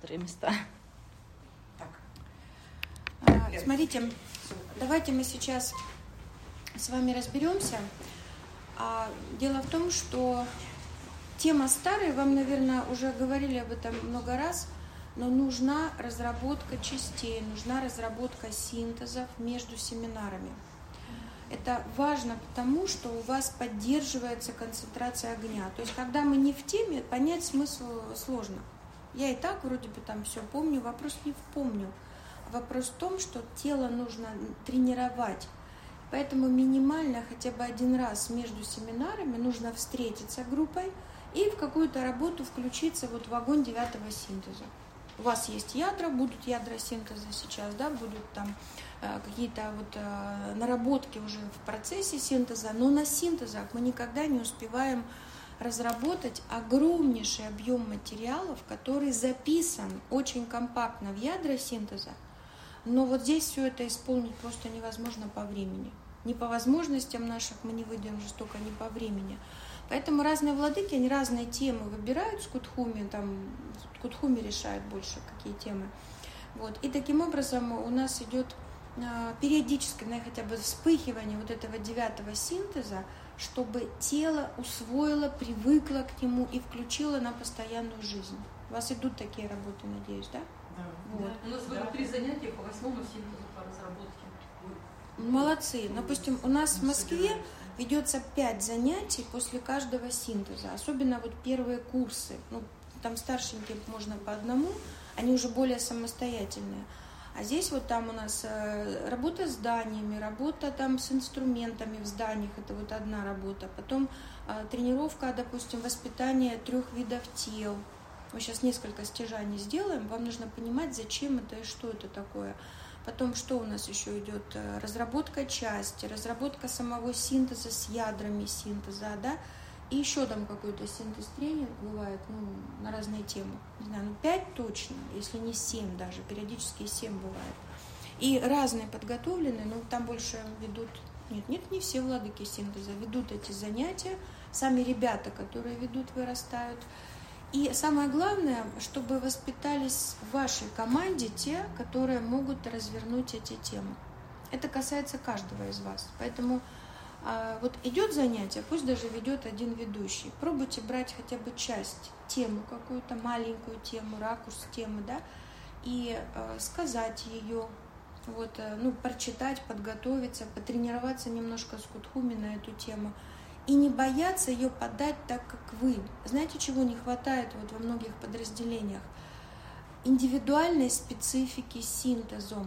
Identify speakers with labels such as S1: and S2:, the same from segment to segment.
S1: острые места.
S2: Смотрите, давайте мы сейчас с вами разберемся. Дело в том, что тема старая, вам, наверное, уже говорили об этом много раз, но нужна разработка частей, нужна разработка синтезов между семинарами. Это важно потому, что у вас поддерживается концентрация огня. То есть, когда мы не в теме, понять смысл сложно. Я и так вроде бы там все помню, вопрос не в помню. Вопрос в том, что тело нужно тренировать. Поэтому минимально хотя бы один раз между семинарами нужно встретиться группой и в какую-то работу включиться вот в огонь 9-го синтеза. У вас есть ядра, будут ядра синтеза сейчас, да, будут там какие-то вот наработки уже в процессе синтеза, но на синтезах мы никогда не успеваем разработать огромнейший объем материалов, который записан очень компактно в ядра синтеза, но вот здесь все это исполнить просто невозможно по времени. Ни по возможностям наших мы не выйдем жестоко, ни по времени. Поэтому разные владыки, они разные темы выбирают с Кутхуми, там Кутхуми решает больше, какие темы. Вот. И таким образом у нас идет периодическое, хотя бы вспыхивание вот этого 9-го синтеза, чтобы тело усвоило, привыкло к нему и включило на постоянную жизнь. У вас идут такие работы, надеюсь, да?
S3: Да.
S2: Вот.
S4: У нас было 3 занятия по 8-му синтезу по разработке.
S2: Молодцы. Допустим, у нас в Москве ведется 5 занятий после каждого синтеза. Особенно вот первые курсы. Ну, там старшенькие можно по одному, они уже более самостоятельные. А здесь вот там у нас работа с зданиями, работа там с инструментами в зданиях, это вот одна работа. Потом тренировка, допустим, воспитание 3 видов тел. Мы сейчас несколько стяжаний сделаем, вам нужно понимать, зачем это и что это такое. Потом что у нас еще идет? Разработка части, разработка самого синтеза с ядрами синтеза, да? И еще там какой-то синтез-тренинг бывает, на разные темы. Не знаю, 5 точно, если не 7 даже, периодически 7 бывает. И разные подготовленные, там больше ведут, не все владыки синтеза ведут эти занятия, сами ребята, которые ведут, вырастают. И самое главное, чтобы воспитались в вашей команде те, которые могут развернуть эти темы. Это касается каждого из вас. Поэтому вот идет занятие, пусть даже ведет один ведущий. Пробуйте брать хотя бы часть, тему какую-то, маленькую тему, ракурс темы, да, и сказать ее, вот, прочитать, подготовиться, потренироваться немножко с Кутхуми на эту тему. И не бояться ее подать так, как вы. Знаете, чего не хватает вот во многих подразделениях? Индивидуальной специфики синтезом.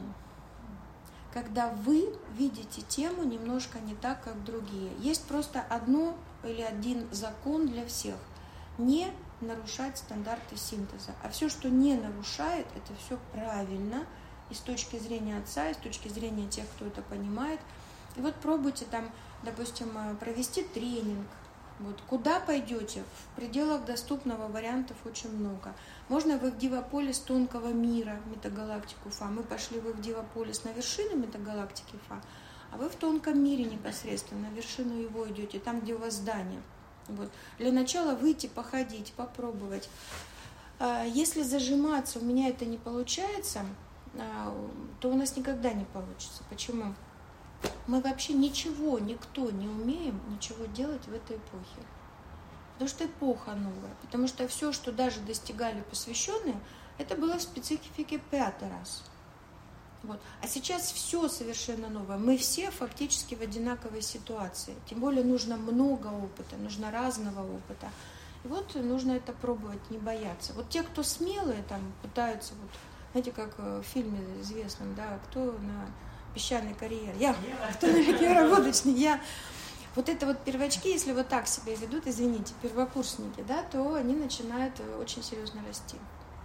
S2: Когда вы видите тему немножко не так, как другие. Есть просто одно или один закон для всех. Не нарушать стандарты синтеза. А все, что не нарушает, это все правильно. И с точки зрения отца, и с точки зрения тех, кто это понимает. И вот пробуйте там, допустим, провести тренинг. Вот. Куда пойдете? В пределах доступного вариантов очень много. Можно в Дивополис тонкого мира, метагалактику Фа. Мы пошли в Дивополис на вершину метагалактики Фа, а вы в тонком мире непосредственно, на вершину его идете, там, где у вас здание. Вот. Для начала выйти, походить, попробовать. Если зажиматься, у меня это не получается, то у нас никогда не получится. Почему? Мы вообще ничего, никто не умеем ничего делать в этой эпохе. Потому что эпоха новая. Потому что все, что даже достигали посвященные, это было в специфике 5-й раз. Вот. А сейчас все совершенно новое. Мы все фактически в одинаковой ситуации. Тем более нужно много опыта, нужно разного опыта. И вот нужно это пробовать, не бояться. Вот те, кто смелые, там пытаются, вот, знаете, как в фильме известном, да, кто на песчаной карьере, я, кто на реке работочник, я. Вот это вот первочки, если вот так себя ведут, извините, первокурсники, да, то они начинают очень серьезно расти.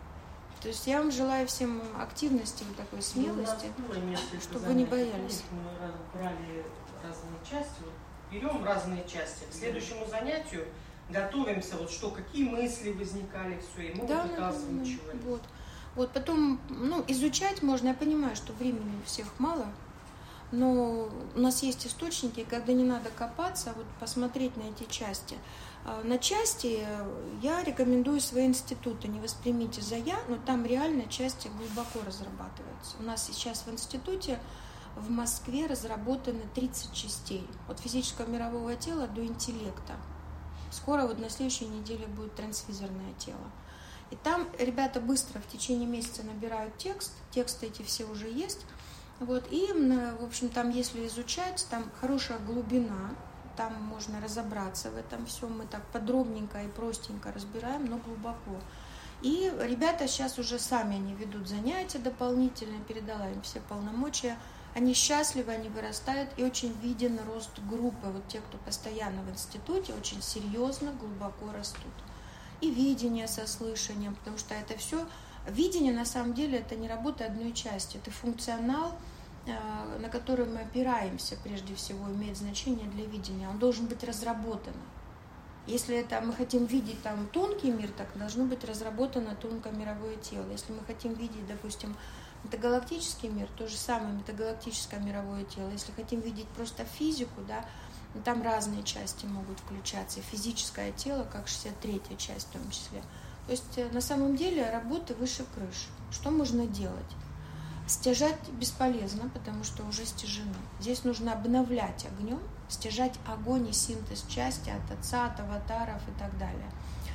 S2: То есть я вам желаю всем активности, вот такой смелости, чтобы не боялись.
S3: Мы брали разные части, вот, берем разные части. К следующему занятию готовимся, вот что, какие мысли возникали, все, и мы вот это озвучивали.
S2: Вот потом, изучать можно, я понимаю, что времени у всех мало, но у нас есть источники, когда не надо копаться, вот посмотреть на эти части. На части я рекомендую свои институты. Не воспримите за «я», но там реально части глубоко разрабатываются. У нас сейчас в институте в Москве разработаны 30 частей. От физического мирового тела до интеллекта. Скоро вот на следующей неделе будет трансвизорное тело. И там ребята быстро в течение месяца набирают текст. Тексты эти все уже есть. Вот, и, в общем, там, если изучать, там хорошая глубина. Там можно разобраться в этом всем. Мы так подробненько и простенько разбираем, но глубоко. И ребята сейчас уже сами они ведут занятия дополнительные, передала им все полномочия. Они счастливы, они вырастают, и очень виден рост группы. Вот те, кто постоянно в институте, очень серьезно, глубоко растут. И видение со слышанием, потому что это все... Видение, на самом деле, это не работа одной части, это функционал, на который мы опираемся, прежде всего, имеет значение для видения. Он должен быть разработан. Если это мы хотим видеть там тонкий мир, так должно быть разработано тонкомировое тело. Если мы хотим видеть, допустим, метагалактический мир, то же самое метагалактическое мировое тело. Если хотим видеть просто физику, да, там разные части могут включаться. Физическое тело, как 63-я часть в том числе. То есть на самом деле работы выше крыши. Что можно делать? Стяжать бесполезно, потому что уже стяжено. Здесь нужно обновлять огнем, стяжать огонь и синтез части от отца, от аватаров и так далее.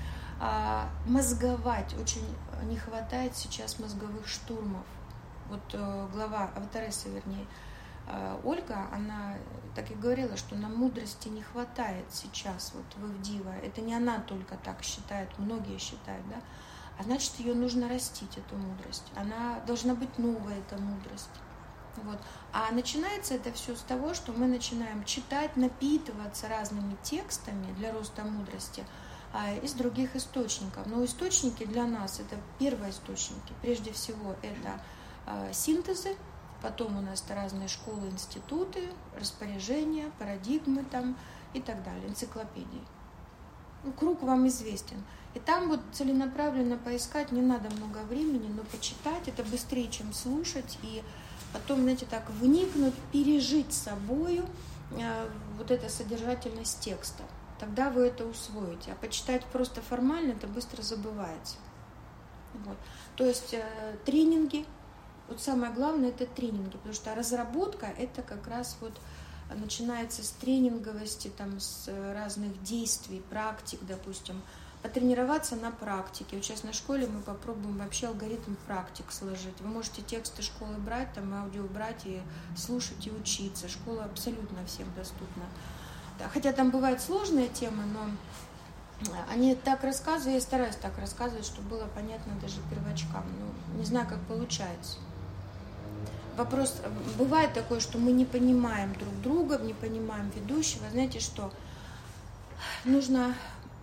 S2: Мозговать. Очень не хватает сейчас мозговых штурмов. Вот глава аватаресса, вернее, Ольга, она так и говорила, что нам мудрости не хватает сейчас вот в Ивдива. Это не она только так считает, многие считают, да? А значит, ее нужно растить, эту мудрость. Она должна быть новая, эта мудрость. Вот. А начинается это все с того, что мы начинаем читать, напитываться разными текстами для роста мудрости из других источников. Но источники для нас, это первоисточники. Прежде всего, это синтезы, потом у нас это разные школы, институты, распоряжения, парадигмы там и так далее, энциклопедии. Круг вам известен. И там вот целенаправленно поискать не надо много времени, но почитать это быстрее, чем слушать, и потом, знаете, так вникнуть, пережить собою вот эта содержательность текста. Тогда вы это усвоите. А почитать просто формально, это быстро забывается. Вот. То есть тренинги, вот самое главное это тренинги, потому что разработка это как раз вот начинается с тренинговости, там, с разных действий, практик, допустим, потренироваться на практике. Вот сейчас на школе мы попробуем вообще алгоритм практик сложить. Вы можете тексты школы брать, там аудио брать и слушать и учиться. Школа абсолютно всем доступна. Да, хотя там бывают сложные темы, но они так рассказывают, я стараюсь так рассказывать, чтобы было понятно даже первочкам. Ну, не знаю, как получается. Вопрос, бывает такое, что мы не понимаем друг друга, не понимаем ведущего. Знаете что? Нужно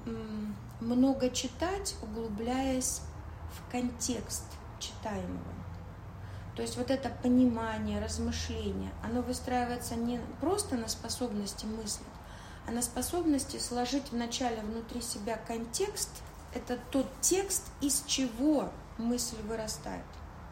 S2: много читать, углубляясь в контекст читаемого. То есть вот это понимание, размышление, оно выстраивается не просто на способности мыслить, а на способности сложить вначале внутри себя контекст. Это тот текст, из чего мысль вырастает.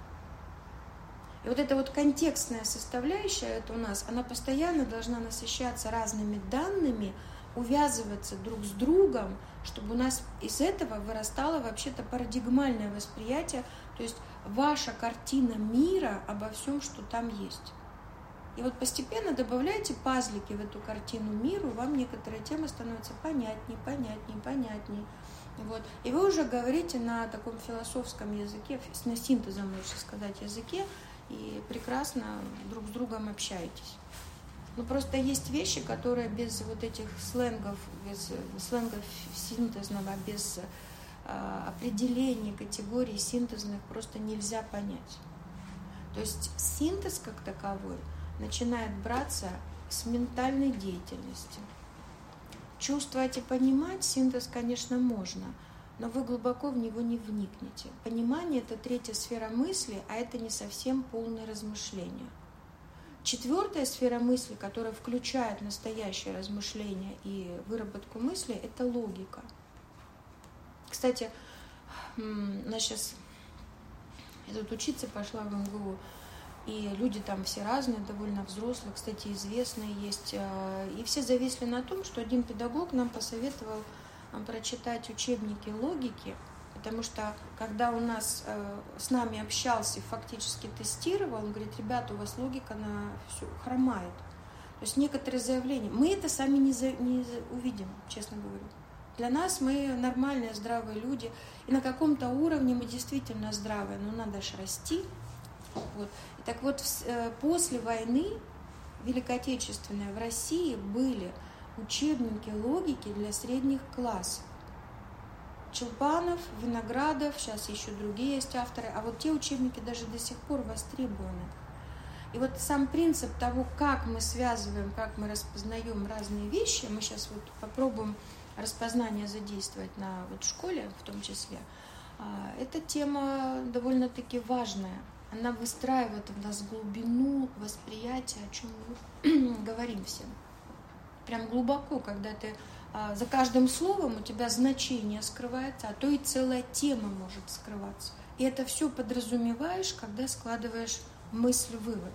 S2: И вот эта вот контекстная составляющая, это у нас, она постоянно должна насыщаться разными данными, увязываться друг с другом, чтобы у нас из этого вырастало вообще-то парадигмальное восприятие, то есть ваша картина мира обо всем, что там есть. И вот постепенно добавляйте пазлики в эту картину мира, вам некоторые темы становятся понятнее. Вот. И вы уже говорите на таком философском языке, на синтезом, лучше сказать, языке, и прекрасно друг с другом общаетесь. Но просто есть вещи, которые без вот этих сленгов, без сленгов синтезного, без определений категорий синтезных просто нельзя понять. То есть синтез как таковой начинает браться с ментальной деятельности. Чувствовать и понимать синтез, конечно, можно, но вы глубоко в него не вникнете. Понимание – это третья сфера мысли, а это не совсем полное размышление. Четвертая сфера мысли, которая включает настоящее размышление и выработку мысли – это логика. Кстати, я сейчас тут учиться пошла в МГУ, и люди там все разные, довольно взрослые, кстати, известные есть. И все зависли на том, что один педагог нам посоветовал прочитать учебники логики, потому что когда у нас с нами общался и фактически тестировал, он говорит: ребята, у вас логика на все хромает. То есть некоторые заявления, мы это сами не увидим, честно говорю. Для нас мы нормальные, здравые люди, и на каком-то уровне мы действительно здравые, но надо же расти. Вот. И так вот, после войны Великой Отечественной в России были учебники логики для средних классов. Челпанов, Виноградов, сейчас еще другие есть авторы, а вот те учебники даже до сих пор востребованы. И вот сам принцип того, как мы связываем, как мы распознаем разные вещи, мы сейчас вот попробуем распознание задействовать на вот школе в том числе, эта тема довольно-таки важная. Она выстраивает в нас глубину восприятия, о чем мы говорим всем. Прям глубоко, когда ты за каждым словом у тебя значение скрывается, а то и целая тема может скрываться. И это все подразумеваешь, когда складываешь мысль-вывод.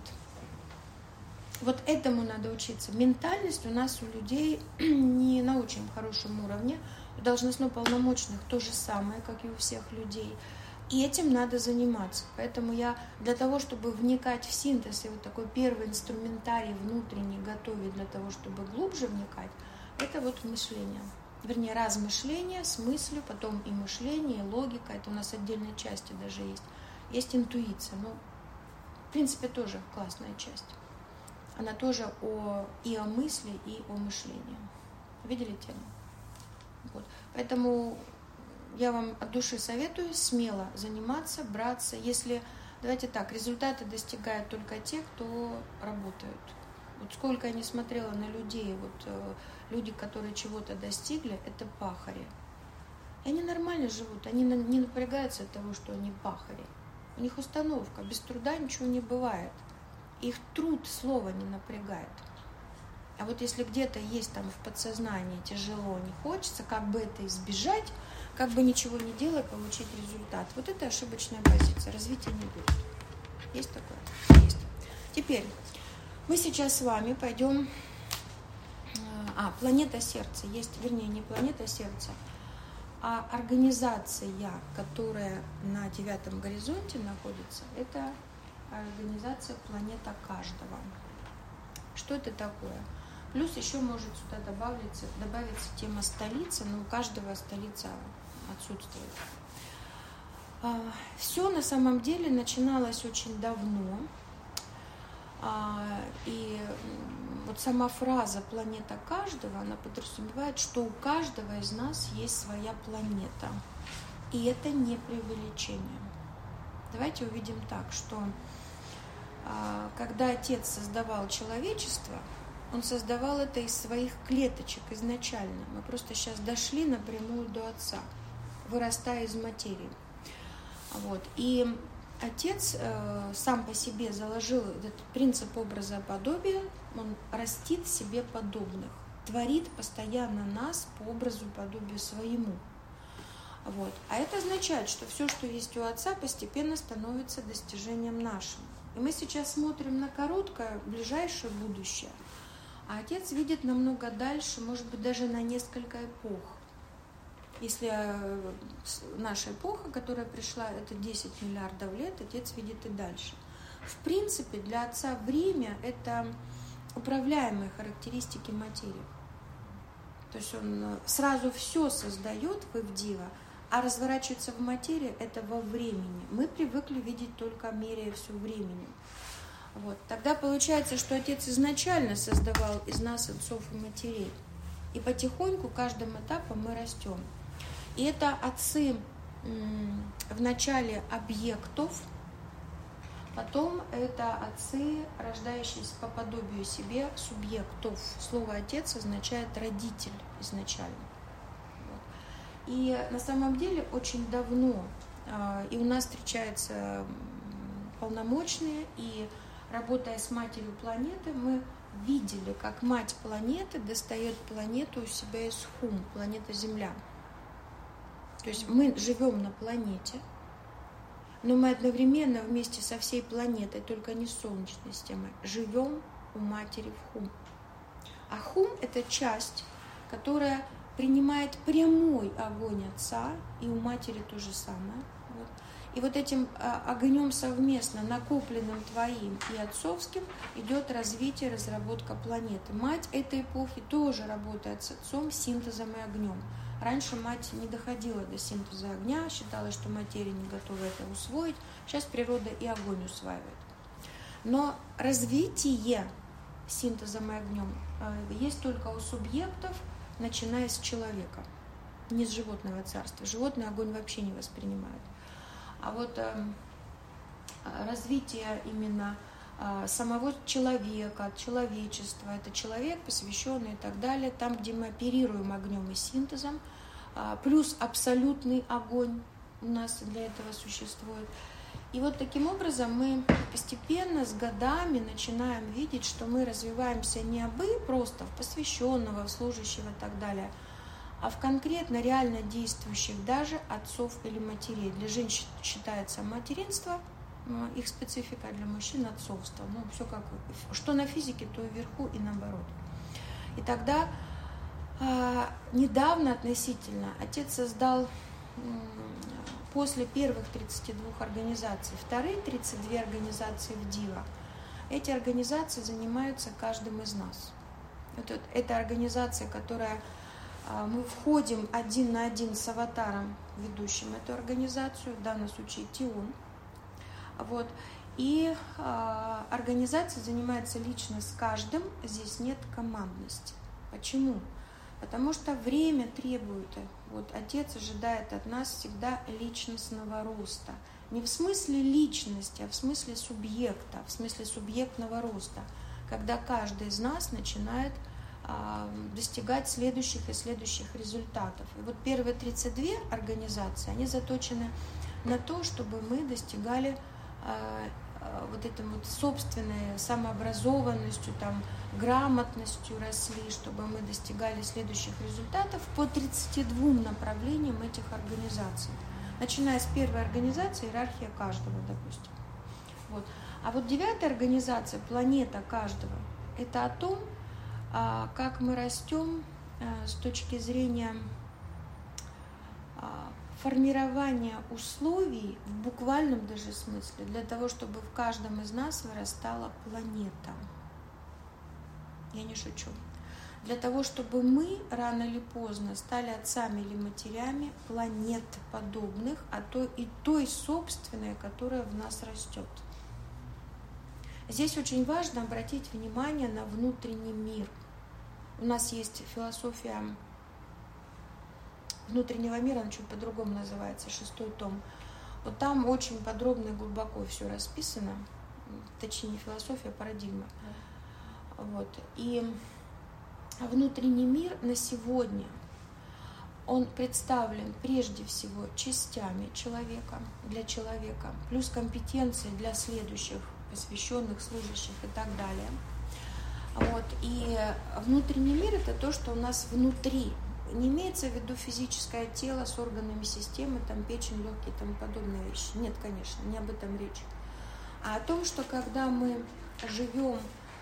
S2: Вот этому надо учиться. Ментальность у нас у людей не на очень хорошем уровне. У должностно-полномочных то же самое, как и у всех людей. И этим надо заниматься. Поэтому я для того, чтобы вникать в синтез и вот такой первый инструментарий внутренний готовить для того, чтобы глубже вникать, это вот мышление. Вернее, размышление с мыслью, потом и мышление, и логика. Это у нас отдельные части даже есть. Есть интуиция. Ну, в принципе, тоже классная часть. Она тоже и о мысли, и о мышлении. Видели тему? Вот. Поэтому я вам от души советую смело заниматься, браться. Если, давайте так, результаты достигают только те, кто работают. Вот сколько я не смотрела на людей, вот люди, которые чего-то достигли, это пахари. И они нормально живут, они не напрягаются от того, что они пахари. У них установка, без труда ничего не бывает. Их труд слова не напрягает. А вот если где-то есть там в подсознании тяжело, не хочется, как бы это избежать, как бы ничего не делая, получить результат. Вот это ошибочная позиция, развития не будет. Есть такое? Есть. Теперь мы сейчас с вами пойдем... планета сердца. Есть, вернее, не планета сердца, а организация, которая на 9 горизонте находится, это организация планета каждого. Что это такое? Плюс еще может сюда добавиться тема столицы, но у каждого столица отсутствует. Все на самом деле начиналось очень давно. И вот сама фраза «планета каждого», она подразумевает, что у каждого из нас есть своя планета. И это не преувеличение. Давайте увидим так, что когда Отец создавал человечество, Он создавал это из своих клеточек изначально. Мы просто сейчас дошли напрямую до Отца, вырастая из материи. Вот. И Отец сам по себе заложил этот принцип образа подобия, Он растит себе подобных, творит постоянно нас по образу подобию своему. Вот. А это означает, что все, что есть у Отца, постепенно становится достижением нашим. И мы сейчас смотрим на короткое, ближайшее будущее, а Отец видит намного дальше, может быть, даже на несколько эпох. Если наша эпоха, которая пришла, это 10 миллиардов лет, Отец видит и дальше. В принципе, для Отца время – это управляемые характеристики материи. То есть Он сразу все создает в Ивдива, а разворачивается в материи – это во времени. Мы привыкли видеть только меряя все временем. Вот. Тогда получается, что Отец изначально создавал из нас отцов и матерей. И потихоньку, каждым этапом мы растем. И это отцы в начале объектов, потом это отцы, рождающиеся по подобию себе субъектов. Слово «отец» означает «родитель» изначально. Вот. И на самом деле очень давно и у нас встречаются полномочные, и работая с матерью планеты, мы видели, как мать планеты достает планету у себя из Хум, планета Земля. То есть мы живем на планете, но мы одновременно вместе со всей планетой, только не Солнечной системой, живем у матери в Хум. А Хум – это часть, которая принимает прямой огонь отца, и у матери то же самое. Вот. И вот этим огнем совместно, накопленным твоим и отцовским, идет развитие, разработка планеты. Мать этой эпохи тоже работает с отцом, синтезом и огнем. Раньше мать не доходила до синтеза огня, считалось, что материя не готова это усвоить. Сейчас природа и огонь усваивает. Но развитие синтезом и огнем есть только у субъектов, начиная с человека, не с животного царства. Животные огонь вообще не воспринимают. А вот развитие именно самого человека, человечества, это человек, посвященный и так далее, там, где мы оперируем огнем и синтезом, плюс абсолютный огонь у нас для этого существует. И вот таким образом мы постепенно с годами начинаем видеть, что мы развиваемся не абы просто в посвященного, в служащего и так далее, а в конкретно реально действующих даже отцов или матерей. Для женщин считается материнство, их специфика, для мужчин отцовство. Ну, все как, что на физике, то и вверху, и наоборот. И тогда недавно относительно отец создал после первых 32 организаций вторые 32 организации в Дива. Эти организации занимаются каждым из нас. Это организация, которая мы входим один на один с аватаром, ведущим эту организацию, в данном случае Тиун. Вот. И организация занимается лично с каждым, здесь нет командности. Почему? Потому что время требует. Вот отец ожидает от нас всегда личностного роста. Не в смысле личности, а в смысле субъекта, в смысле субъектного роста. Когда каждый из нас начинает достигать следующих и следующих результатов. И вот первые 32 организации, они заточены на то, чтобы мы достигали вот этой вот собственной самообразованностью, там, грамотностью росли, чтобы мы достигали следующих результатов по 32 направлениям этих организаций. Начиная с первой организации, иерархия каждого, допустим. Вот. А вот 9-я организация, планета каждого, это о том, как мы растем с точки зрения формирования условий в буквальном даже смысле для того, чтобы в каждом из нас вырастала планета. Я не шучу. Для того, чтобы мы рано или поздно стали отцами или матерями планет подобных, а то и той собственной, которая в нас растет. Здесь очень важно обратить внимание на внутренний мир. У нас есть философия внутреннего мира, она чуть по-другому называется, 6-й том. Вот там очень подробно и глубоко все расписано, точнее не философия, а парадигма. Вот. И внутренний мир на сегодня, он представлен прежде всего частями человека, для человека, плюс компетенции для следующих посвященных, служащих и так далее. Вот. И внутренний мир – это то, что у нас внутри. Не имеется в виду физическое тело с органами системы, там печень, легкие и тому подобные вещи. Нет, конечно, не об этом речь. А о том, что когда мы живем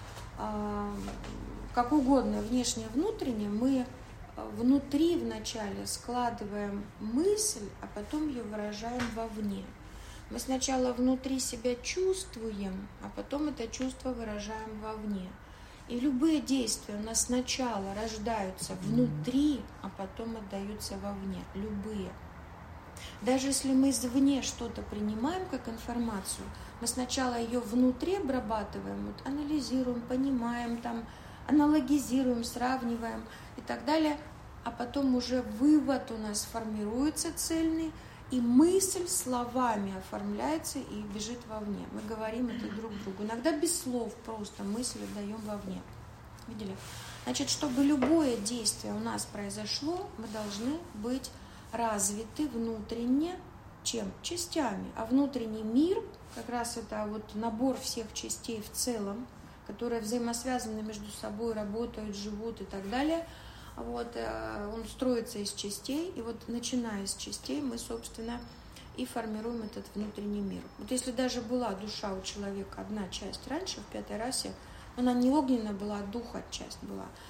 S2: как угодно, внешне, внутренне, мы внутри вначале складываем мысль, а потом ее выражаем вовне. Мы сначала внутри себя чувствуем, а потом это чувство выражаем вовне. И любые действия у нас сначала рождаются внутри, а потом отдаются вовне. Любые. Даже если мы извне что-то принимаем как информацию, мы сначала ее внутри обрабатываем, вот, анализируем, понимаем, там, аналогизируем, сравниваем и так далее, а потом уже вывод у нас формируется цельный, и мысль словами оформляется и бежит вовне. Мы говорим это друг другу. Иногда без слов просто мысль отдаем вовне. Видели? Значит, чтобы любое действие у нас произошло, мы должны быть развиты внутренне чем? Частями. А внутренний мир, как раз это вот набор всех частей в целом, которые взаимосвязаны между собой, работают, живут и так далее. Вот, он строится из частей, и вот начиная с частей мы, собственно, и формируем этот внутренний мир. Вот если даже была душа у человека, одна часть раньше, в 5-й расе, она не огненная была, а духа часть была,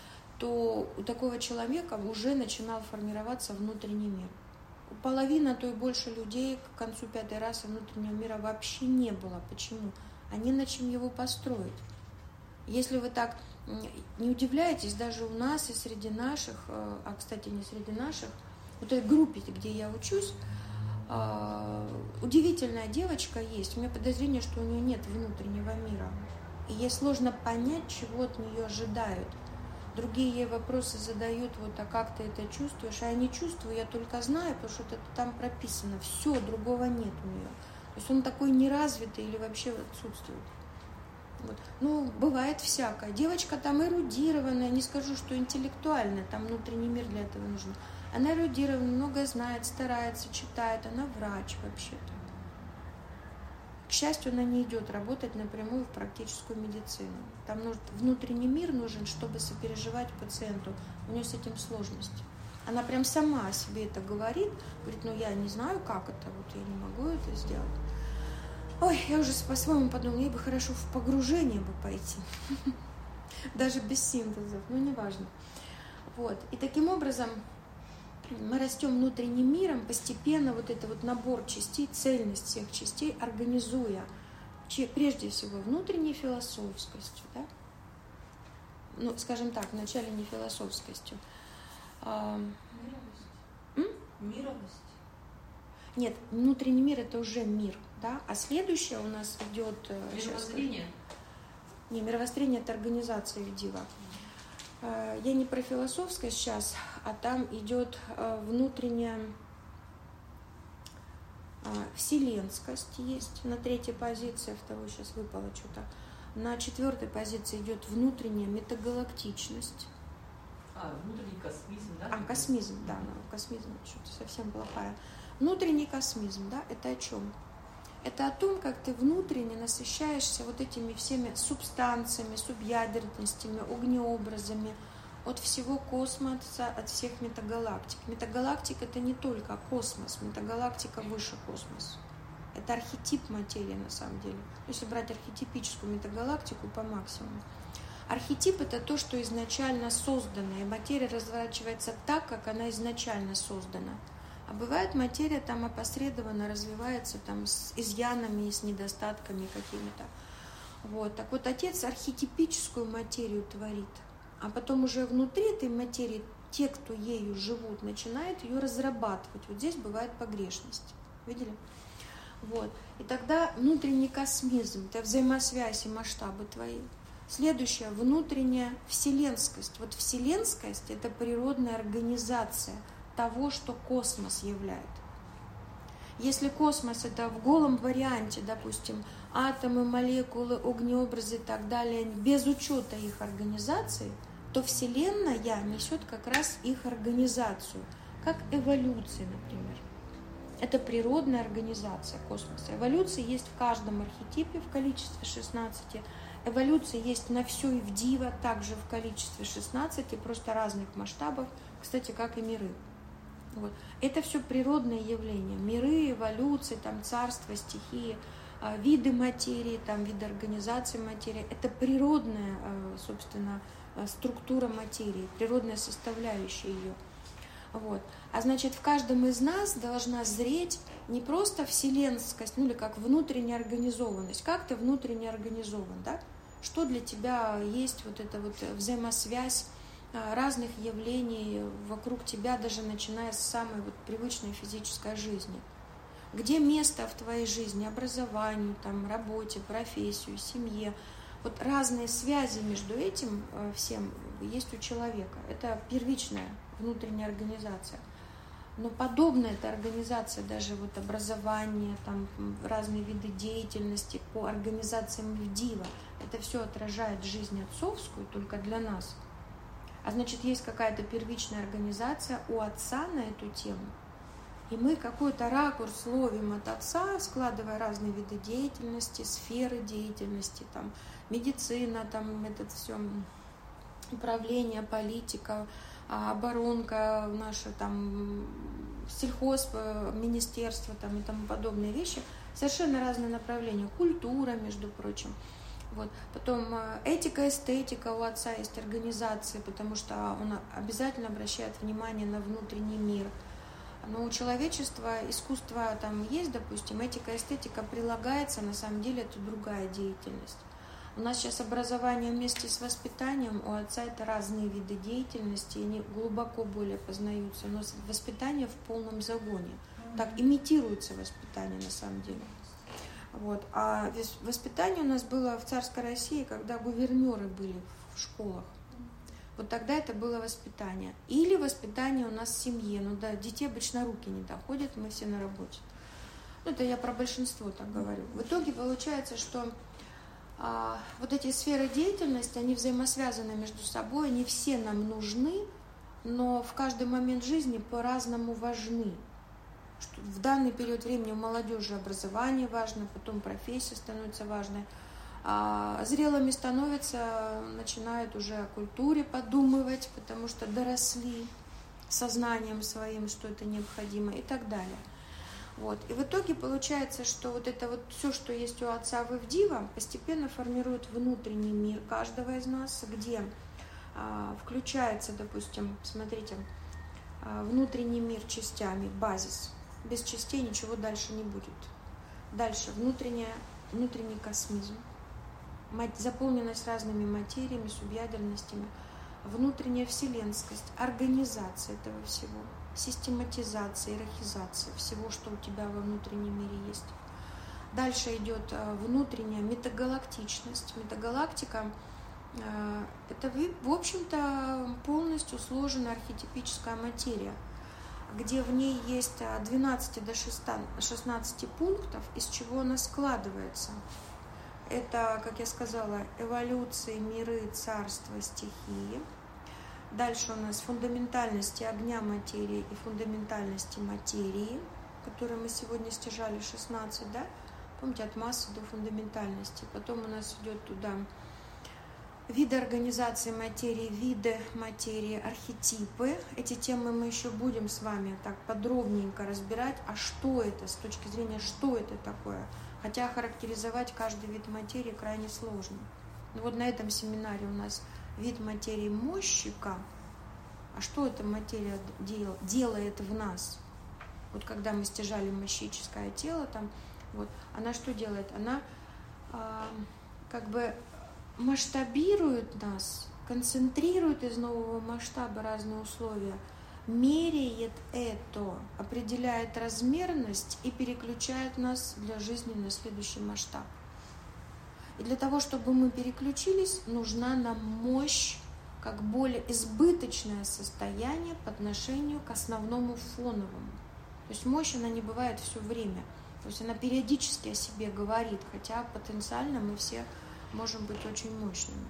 S2: то у такого человека уже начинал формироваться внутренний мир. У половины, а то и больше людей к концу 5-й расы внутреннего мира вообще не было. Почему? Они на чем его построить. Если вы так не удивляетесь, даже у нас и среди наших, а, кстати, не среди наших, в той группе, где я учусь, удивительная девочка есть. У меня подозрение, что у нее нет внутреннего мира. И ей сложно понять, чего от нее ожидают. Другие ей вопросы задают, вот, а как ты это чувствуешь? А я не чувствую, я только знаю, потому что это там прописано. Все, другого нет у нее. То есть он такой неразвитый или вообще отсутствует. Вот. Ну, бывает всякое. Девочка там эрудированная, не скажу, что интеллектуальная, там внутренний мир для этого нужен. Она эрудирована, многое знает, старается, читает, она врач вообще-то. К счастью, она не идет работать напрямую в практическую медицину. Там внутренний мир нужен, чтобы сопереживать пациенту. У нее с этим сложности. Она прям сама о себе это говорит. Говорит, ну я не знаю, как это, вот я не могу это сделать. Ой, я уже по-своему подумала, ей бы хорошо в погружение бы пойти. Даже без синтезов, ну неважно. Вот. И таким образом мы растем внутренним миром, постепенно вот это вот набор частей, цельность всех частей, организуя прежде всего внутренней философскостью, да? Ну, скажем так, вначале не философскостью.
S1: Мировость.
S2: Нет, внутренний мир — это уже мир, да? А следующее у нас идет...
S4: Мировоззрение?
S2: Не, мировоззрение — это организация Видива. Я не про философское сейчас, а там идет внутренняя вселенскость есть на 3-й позиции, 2-й сейчас выпало что-то. На 4-й позиции идет внутренняя метагалактичность.
S4: Внутренний космизм, да?
S2: Космизм, да, космизм что-то совсем плохая. Внутренний космизм, да, это о чем? Это о том, как ты внутренне насыщаешься вот этими всеми субстанциями, субъядерностями, огнеобразами от всего космоса, от всех метагалактик. Метагалактика — это не только космос, метагалактика выше космоса. Это архетип материи на самом деле. Если брать архетипическую метагалактику по максимуму. Архетип — это то, что изначально создано, и материя разворачивается так, как она изначально создана. А бывает, материя там опосредованно развивается там с изъянами и с недостатками какими-то. Вот. Так вот, Отец архетипическую материю творит, а потом уже внутри этой материи те, кто ею живут, начинают ее разрабатывать. Вот здесь бывает погрешность. Видели? Вот. И тогда внутренний космизм, это взаимосвязь и масштабы твои. Следующее, внутренняя вселенскость. Вот вселенскость — это природная организация того, что космос являет. Если космос — это в голом варианте, допустим, атомы, молекулы, огнеобразы и так далее, без учета их организации, то Вселенная несет как раз их организацию, как эволюция, например. Это природная организация космоса. Эволюция есть в каждом архетипе в количестве 16. Эволюция есть на все и в Дива, также в количестве 16, просто разных масштабов, кстати, как и миры. Вот. Это все природные явления. Миры, эволюции, там, царства, стихии, виды материи, там, виды организации материи. Это природная, собственно, структура материи, природная составляющая ее. Вот. А значит, в каждом из нас должна зреть не просто вселенскость, ну или как внутренняя организованность. Как ты внутренне организован, да? Что для тебя есть вот эта вот взаимосвязь разных явлений вокруг тебя, даже начиная с самой вот привычной физической жизни. Где место в твоей жизни, образованию, там, работе, профессию, семье. Вот разные связи между этим всем есть у человека. Это первичная внутренняя организация. Но подобная эта организация, даже вот образование, там, разные виды деятельности по организациям Дива, это все отражает жизнь отцовскую только для нас. А значит, есть какая-то первичная организация у Отца на эту тему. И мы какой-то ракурс ловим от Отца, складывая разные виды деятельности, сферы деятельности, там, медицина, там, это все, управление, политика, оборонка, наше там, сельхоз, министерство там, и тому подобные вещи. Совершенно разные направления. Культура, между прочим. Вот. Потом этика, эстетика у отца есть организации, потому что он обязательно обращает внимание на внутренний мир. Но у человечества искусство там есть, допустим, этика, эстетика прилагается, на самом деле это другая деятельность. У нас сейчас образование вместе с воспитанием, у отца это разные виды деятельности, они глубоко более познаются, но воспитание в полном загоне. Так имитируется воспитание на самом деле. Вот. А воспитание у нас было в царской России, когда гувернеры были в школах. Вот тогда это было воспитание. Или воспитание у нас в семье. Ну да, детей обычно руки не доходят, мы все на работе. Ну, это я про большинство так говорю. В итоге получается, что вот эти сферы деятельности, они взаимосвязаны между собой, они все нам нужны, но в каждый момент жизни по-разному важны. Что в данный период времени у молодежи образование важно, потом профессия становится важной. А зрелыми становятся, начинают уже о культуре подумывать, потому что доросли сознанием своим, что это необходимо и так далее. Вот. И в итоге получается, что вот это вот все, что есть у отца в Ивдива, постепенно формирует внутренний мир каждого из нас, где включается, допустим, смотрите, внутренний мир частями, базис. Без частей ничего дальше не будет. Дальше внутренний космизм. Заполненность разными материями, субъядерностями, внутренняя вселенскость, организация этого всего, систематизация, иерархизация всего, что у тебя во внутреннем мире есть. Дальше идет внутренняя метагалактичность. Метагалактика – это, в общем-то, полностью сложенная архетипическая материя, где в ней есть от 12 до 16 пунктов, из чего она складывается. Это, как я сказала, эволюции, миры, царства, стихии. Дальше у нас фундаментальности огня материи и фундаментальности материи, которые мы сегодня стяжали 16, да? Помните, от массы до фундаментальности. Потом у нас идет туда виды организации материи, виды материи, архетипы. Эти темы мы еще будем с вами так подробненько разбирать. А что это, с точки зрения, что это такое? Хотя характеризовать каждый вид материи крайне сложно. Но вот на этом семинаре у нас вид материи мощика. А что эта материя делает в нас? Вот когда мы стяжали мощическое тело, там, вот, она что делает? Она как бы масштабирует нас, концентрирует из нового масштаба разные условия, меряет это, определяет размерность и переключает нас для жизни на следующий масштаб. И для того, чтобы мы переключились, нужна нам мощь, как более избыточное состояние по отношению к основному фоновому. То есть мощь, она не бывает все время. То есть она периодически о себе говорит, хотя потенциально мы все можем быть очень мощными.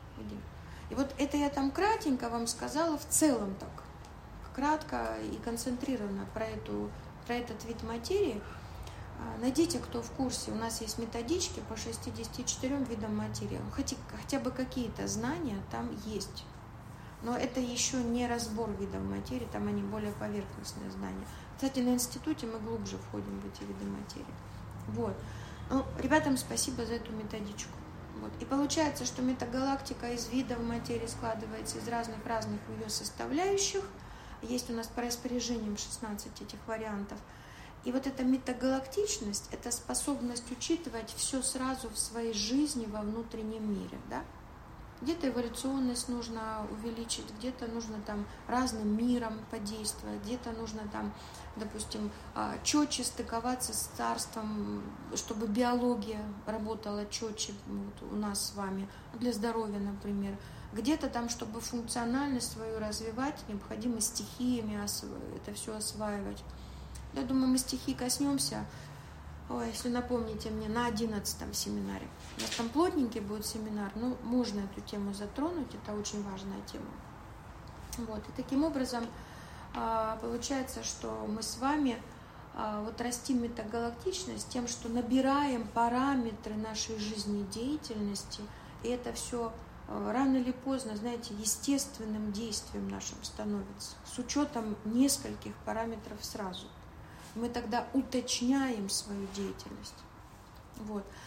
S2: И вот это я там кратенько вам сказала в целом так. Кратко и концентрированно про этот вид материи. Найдите, кто в курсе, у нас есть методички по 64 видам материи. Хотя бы какие-то знания там есть. Но это еще не разбор видов материи, там они более поверхностные знания. Кстати, на институте мы глубже входим в эти виды материи. Вот. Ну, ребятам спасибо за эту методичку. Вот. И получается, что метагалактика из видов материи складывается из разных ее составляющих. Есть у нас по распоряжениям 16 этих вариантов. И вот эта метагалактичность – это способность учитывать все сразу в своей жизни во внутреннем мире. Да? Где-то эволюционность нужно увеличить, где-то нужно там разным миром подействовать, где-то нужно там, допустим, четче стыковаться с царством, чтобы биология работала четче вот у нас с вами, для здоровья, например. Где-то там, чтобы функциональность свою развивать, необходимо стихиями это все осваивать. Я думаю, мы стихий коснемся, если напомните мне, на 11-м семинаре. У нас там плотненький будет семинар, но можно эту тему затронуть, это очень важная тема. Вот. И таким образом получается, что мы с вами вот растим метагалактичность тем, что набираем параметры нашей жизнедеятельности, и это все рано или поздно, знаете, естественным действием нашим становится, с учетом нескольких параметров сразу. Мы тогда уточняем свою деятельность. Вот.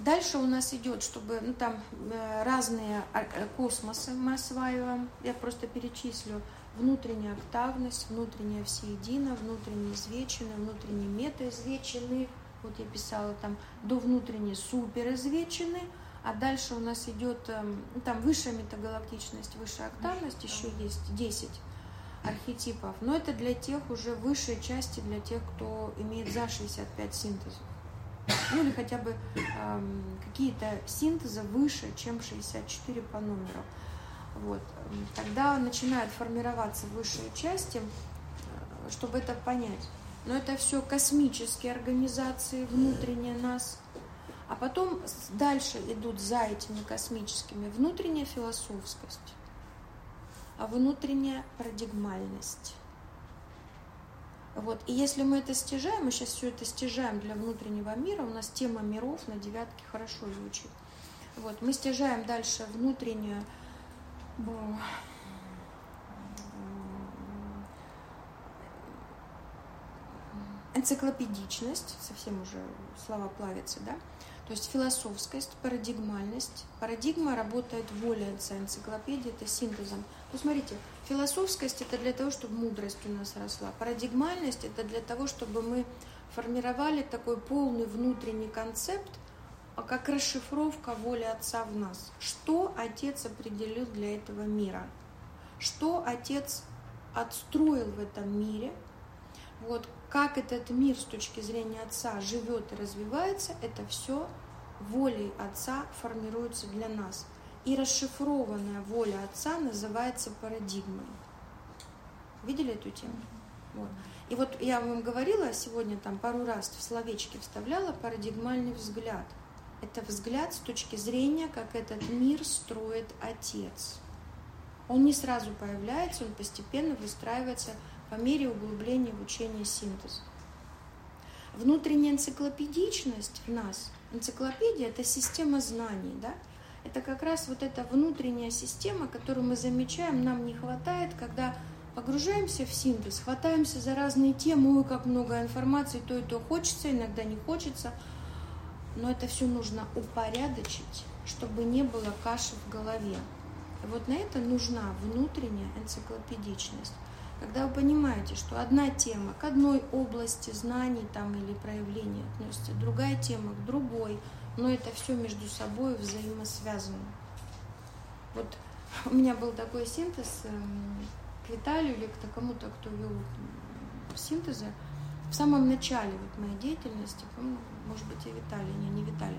S2: Дальше у нас идет, чтобы, ну, там разные космосы мы осваиваем. Я просто перечислю. Внутренняя октавность, внутренняя всеедина, внутренние извечины, внутренние метаизвечины. Вот я писала там до внутренней суперизвечины. А дальше у нас идет, ну, там высшая метагалактичность, высшая октавность, еще есть 10 архетипов. Но это для тех уже высшей части, для тех, кто имеет за 65 синтезов. Ну или хотя бы какие-то синтезы выше, чем 64 по номеру. Вот. Тогда начинают формироваться высшие части, чтобы это понять. Но это все космические организации внутренние нас. А потом дальше идут за этими космическими внутренняя философскость, а внутренняя парадигмальность. Вот. И если мы это стяжаем, мы сейчас все это стяжаем для внутреннего мира, у нас тема миров на девятке хорошо звучит. Вот. Мы стяжаем дальше внутреннюю энциклопедичность, совсем уже слова плавятся, да? То есть философскость, парадигмальность. Парадигма работает волей отца, энциклопедия – это синтезом. Ну, смотрите, философскость – это для того, чтобы мудрость у нас росла. Парадигмальность – это для того, чтобы мы формировали такой полный внутренний концепт, как расшифровка воли отца в нас. Что отец определил для этого мира? Что отец отстроил в этом мире? Вот как этот мир с точки зрения отца живет и развивается, это все волей отца формируется для нас. И расшифрованная воля отца называется парадигмой. Видели эту тему? Вот. И вот я вам говорила сегодня, там пару раз в словечке вставляла парадигмальный взгляд. Это взгляд с точки зрения, как этот мир строит отец. Он не сразу появляется, он постепенно выстраивается по мере углубления в учение синтеза. Внутренняя энциклопедичность в нас. Энциклопедия – это система знаний, да? Это как раз вот эта внутренняя система, которую мы замечаем, нам не хватает, когда погружаемся в синтез, хватаемся за разные темы, ой, как много информации, то и то хочется, иногда не хочется. Но это все нужно упорядочить, чтобы не было каши в голове. И вот на это нужна внутренняя энциклопедичность. Когда вы понимаете, что одна тема к одной области знаний там, или проявления относится, другая тема к другой, но это все между собой взаимосвязано. Вот у меня был такой синтез к Виталию или к кому-то, кто вел синтезы, в самом начале вот моей деятельности, может быть, и Виталий, не Виталий.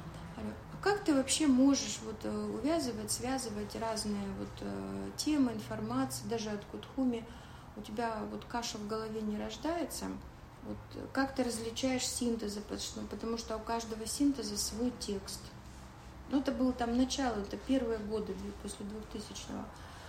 S2: А как ты вообще можешь вот увязывать, связывать разные вот темы, информации, даже от Кутхуми, у тебя вот каша в голове не рождается, вот как ты различаешь синтезы, потому что у каждого синтеза свой текст. Ну, это было там начало, это первые годы после 2000-го.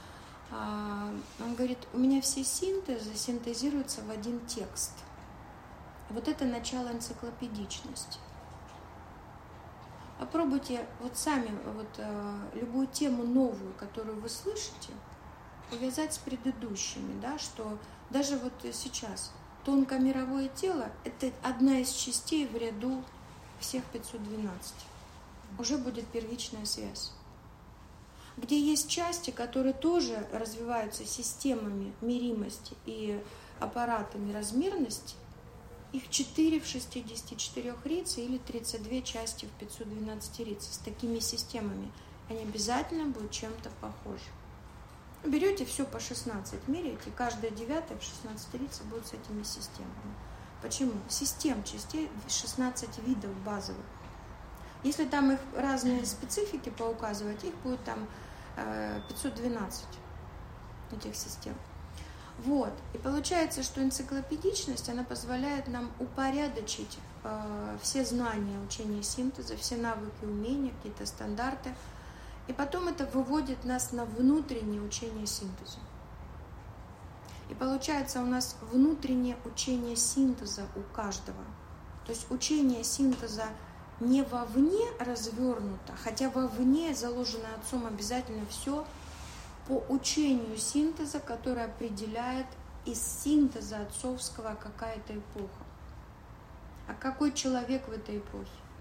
S2: Он говорит, у меня все синтезы синтезируются в один текст. Вот это начало энциклопедичности. Попробуйте вот сами вот, любую тему новую, которую вы слышите, увязать с предыдущими, да, что даже вот сейчас тонкомировое тело – это одна из частей в ряду всех 512. Уже будет первичная связь. Где есть части, которые тоже развиваются системами миримости и аппаратами размерности, их 4 в 64 рице или 32 части в 512 рице. С такими системами они обязательно будут чем-то похожи. Берете все по 16, меряете, каждая 9 в 16 рице будет с этими системами. Почему? Систем частей 16 видов базовых. Если там их разные специфики поуказывать, их будет там 512 этих систем. Вот. И получается, что энциклопедичность, она позволяет нам упорядочить все знания учения синтеза, все навыки, умения, какие-то стандарты. И потом это выводит нас на внутреннее учение синтеза. И получается у нас внутреннее учение синтеза у каждого. То есть учение синтеза не вовне развернуто, хотя вовне заложено отцом обязательно все по учению синтеза, который определяет из синтеза отцовского какая-то эпоха. А какой человек в этой эпохе?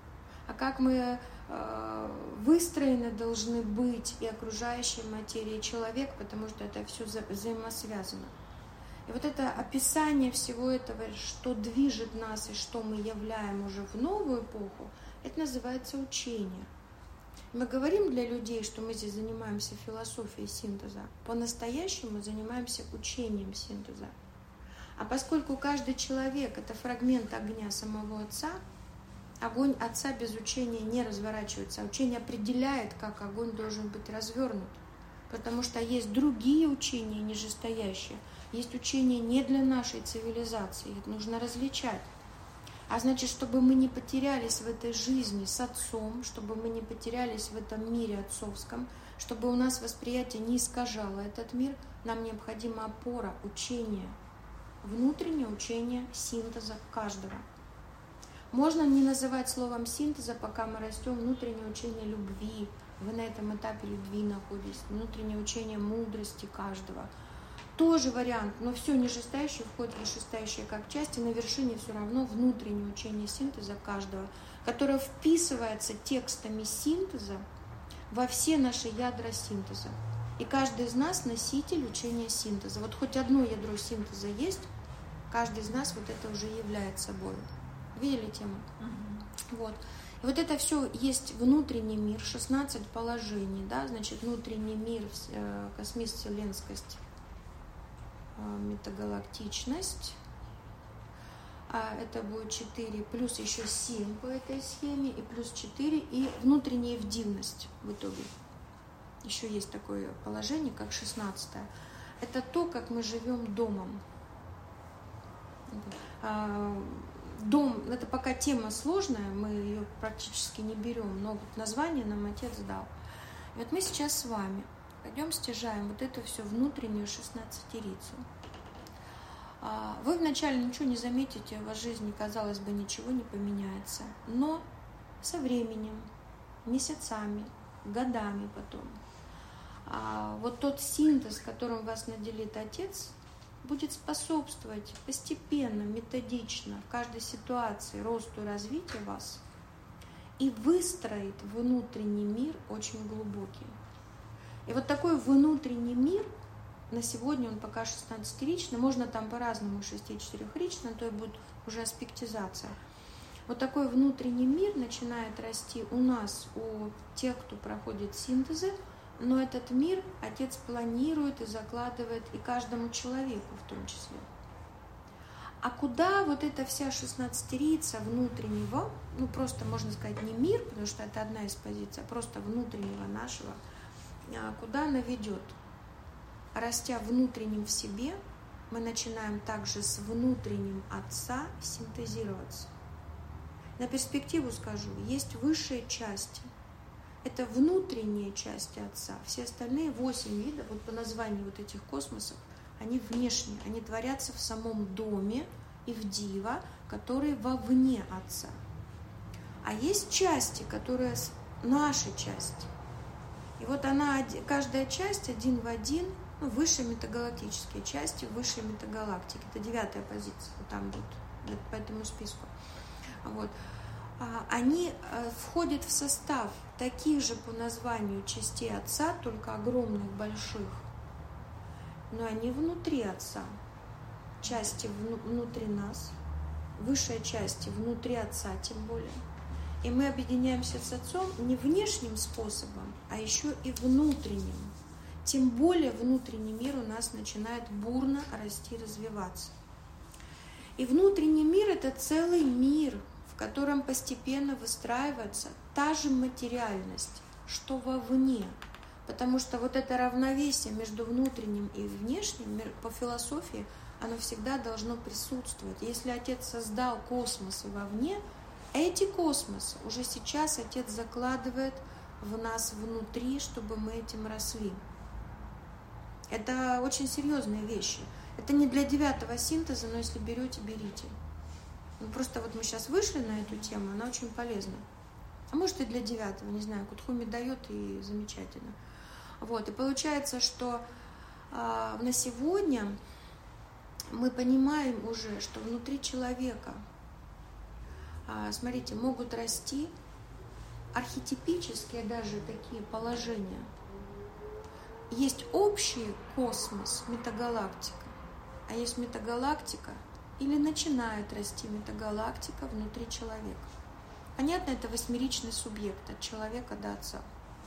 S2: а как мы выстроены должны быть и окружающей материи, и человек, потому что это все взаимосвязано. И вот это описание всего этого, что движет нас и что мы являем уже в новую эпоху, это называется учение. Мы говорим для людей, что мы здесь занимаемся философией синтеза. По-настоящему занимаемся учением синтеза. А поскольку каждый человек – это фрагмент огня самого Отца, огонь Отца без учения не разворачивается. Учение определяет, как огонь должен быть развернут. Потому что есть другие учения, нижестоящие. Есть учения не для нашей цивилизации. Их нужно различать. А значит, чтобы мы не потерялись в этой жизни с Отцом, чтобы мы не потерялись в этом мире отцовском, чтобы у нас восприятие не искажало этот мир, нам необходима опора, учение, внутреннее учение синтеза каждого. Можно не называть словом синтеза, пока мы растем, внутреннее учение любви. Вы на этом этапе любви находитесь. Внутреннее учение мудрости каждого. Тоже вариант, но все нижестоящее входит в вышестоящее как часть, и на вершине все равно внутреннее учение синтеза каждого, которое вписывается текстами синтеза во все наши ядра синтеза. И каждый из нас носитель учения синтеза. Вот хоть одно ядро синтеза есть, каждый из нас вот это уже является собой. Видели тему? Вот. И вот это все есть внутренний мир, 16 положений, да, значит, внутренний мир, космическая метагалактичность, это будет 4, плюс еще 7 по этой схеме, и плюс 4, и внутренняя вдивность в итоге. Еще есть такое положение, как 16. Это то, как мы живем домом. Дом, это пока тема сложная, мы ее практически не берем, но вот название нам отец дал. И вот мы сейчас с вами пойдем стяжаем вот эту всю внутреннюю 16-рицу. Вы вначале ничего не заметите, в вашей жизни, казалось бы, ничего не поменяется. Но со временем, месяцами, годами потом, вот тот синтез, которым вас наделит Отец, будет способствовать постепенно, методично в каждой ситуации росту и развитию вас и выстроит внутренний мир очень глубокий. И вот такой внутренний мир, на сегодня он пока 16-ричный, можно там по-разному 6-4-ричный, то и будет уже аспектизация. Вот такой внутренний мир начинает расти у нас, у тех, кто проходит синтезы, но этот мир Отец планирует и закладывает и каждому человеку в том числе. А куда вот эта вся 16-рица внутреннего, ну просто можно сказать не мир, потому что это одна из позиций, а просто внутреннего нашего, куда она ведет? Растя внутренним в себе, мы начинаем также с внутренним Отца синтезироваться. На перспективу скажу, есть высшие части. Это внутренние части Отца. Все остальные 8 видов, вот по названию вот этих космосов, они внешние, они творятся в самом доме и в дива, которые вовне Отца. А есть части, которые наши части. И вот она, каждая часть один в один, ну, высшие метагалактические части, высшие метагалактики. Это 9-я позиция, вот там вот, по этому списку. Вот. Они входят в состав таких же по названию частей Отца, только огромных, больших. Но они внутри Отца. Части внутри нас, высшие части внутри Отца тем более. И мы объединяемся с Отцом не внешним способом, а еще и внутренним. Тем более внутренний мир у нас начинает бурно расти и развиваться. И внутренний мир – это целый мир, в котором постепенно выстраивается та же материальность, что вовне. Потому что вот это равновесие между внутренним и внешним, по философии, оно всегда должно присутствовать. Если Отец создал космосы вовне, эти космосы уже сейчас Отец закладывает в нас внутри, чтобы мы этим росли. Это очень серьезные вещи. Это не для 9-го синтеза, но если берете, берите. Ну, просто вот мы сейчас вышли на эту тему, она очень полезна. А может и для 9-го, не знаю, Кутхуми дает, и замечательно. Вот, и получается, что на сегодня мы понимаем уже, что внутри человека, смотрите, могут расти архетипические даже такие положения. Есть общий космос, метагалактика, а есть метагалактика, или начинает расти метагалактика внутри человека. Понятно, это восьмеричный субъект от человека до Отца.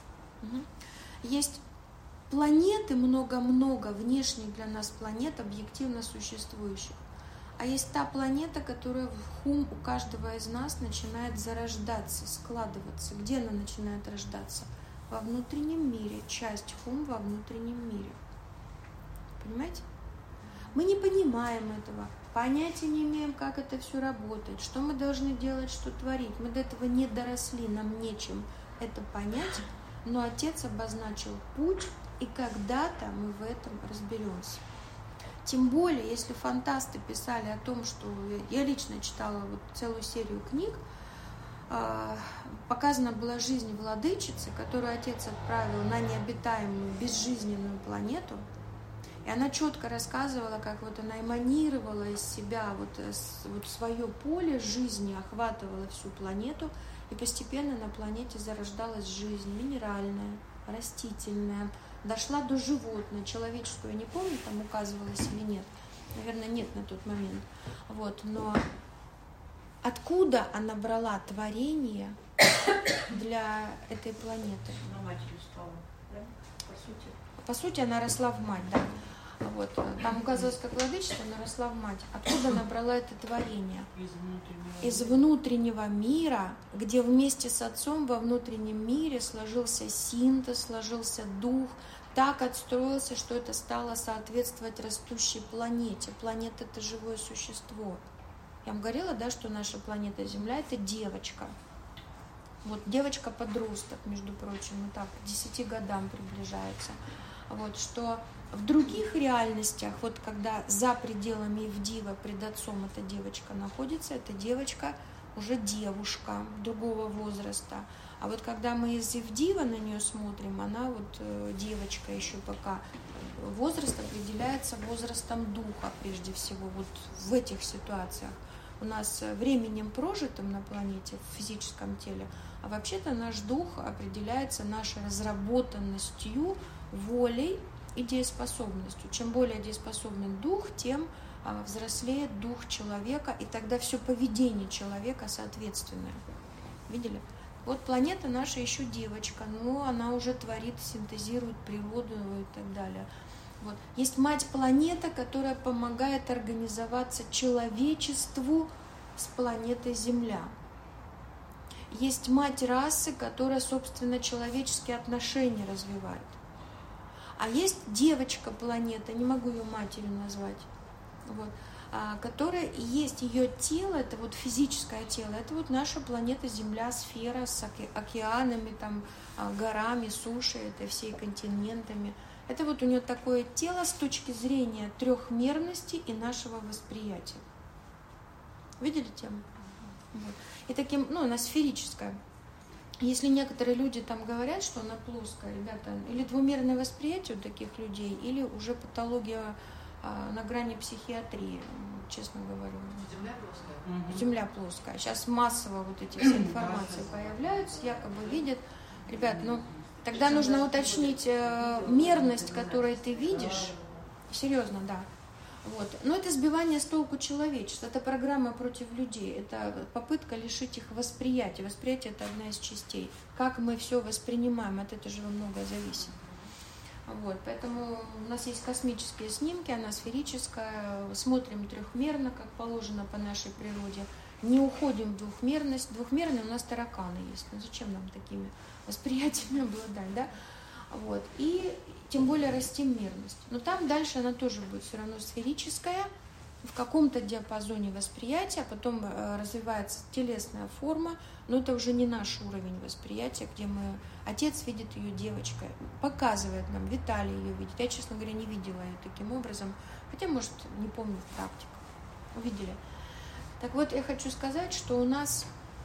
S2: Есть планеты, много-много внешних для нас планет, объективно существующих. А есть та планета, которая в хум у каждого из нас начинает зарождаться, складываться. Где она начинает рождаться? Во внутреннем мире. Часть хум во внутреннем мире. Понимаете? Мы не понимаем этого. Понятия не имеем, как это все работает, что мы должны делать, что творить. Мы до этого не доросли, нам нечем это понять, но Отец обозначил путь, и когда-то мы в этом разберемся. Тем более, если фантасты писали о том, что я лично читала вот целую серию книг, показана была жизнь владычицы, которую Отец отправил на необитаемую безжизненную планету. И она четко рассказывала, как вот она эманировала из себя вот свое поле жизни, охватывала всю планету, и постепенно на планете зарождалась жизнь минеральная, растительная, дошла до животной, человеческую, я не помню, там указывалось или нет, наверное, нет на тот момент. Вот, но откуда она брала творение для этой планеты?
S4: Она матерью стала, да? По сути.
S2: По сути, она росла в мать, да. Вот. Там указывалось как владычество, она росла в мать. Откуда она брала это творение? Из внутреннего мира, где вместе с Отцом во внутреннем мире сложился синтез, сложился дух, так отстроился, что это стало соответствовать растущей планете. Планета – это живое существо. Я вам говорила, да, что наша планета Земля – это девочка. Вот девочка-подросток, между прочим, и так к 10 годам приближается. Вот, что в других реальностях, вот когда за пределами Ивдива пред Отцом эта девочка находится, эта девочка уже девушка другого возраста. А вот когда мы из Ивдива на нее смотрим, она вот девочка еще пока. Возраст определяется возрастом духа прежде всего, вот в этих ситуациях. У нас временем прожитым на планете, в физическом теле, а вообще-то наш дух определяется нашей разработанностью, волей и дееспособностью. Чем более дееспособен дух, тем взрослеет дух человека, и тогда все поведение человека соответственное. Видели? Вот планета наша еще девочка, но она уже творит, синтезирует природу и так далее. Вот. Есть мать-планета, которая помогает организоваться человечеству с планетой Земля. Есть мать расы, которая, собственно, человеческие отношения развивает. А есть девочка-планета, не могу ее матерью назвать, вот, которая есть ее тело, это вот физическое тело, это вот наша планета Земля, сфера с океанами, там, горами, сушей, это всей континентами. Это вот у нее такое тело с точки зрения трехмерности и нашего восприятия. Видели тему? Вот. И таким, она сферическая. Если некоторые люди там говорят, что она плоская, ребята, или двумерное восприятие у таких людей, или уже патология на грани психиатрии, честно говорю.
S4: Земля плоская.
S2: Земля плоская. Сейчас массово вот эти все информации появляются, якобы видят. Ребят, тогда нужно уточнить мерность, которую ты видишь. Серьезно, да. Вот. Но это сбивание с толку человечества, это программа против людей, это попытка лишить их восприятия. Восприятие – это одна из частей. Как мы все воспринимаем, от этого же многое зависит. Вот. Поэтому у нас есть космические снимки, она сферическая, смотрим трехмерно, как положено по нашей природе. Не уходим в двухмерность. Двухмерные у нас тараканы есть. Зачем нам такими восприятиями обладать, да? Вот. И тем более растимерность. Но там дальше она тоже будет все равно сферическая, в каком-то диапазоне восприятия, потом развивается телесная форма, но это уже не наш уровень восприятия, где отец видит ее девочкой, показывает нам, Виталий ее видит. Я, честно говоря, не видела ее таким образом, хотя, может, не помню в практике. Увидели. Так вот, я хочу сказать, что у нас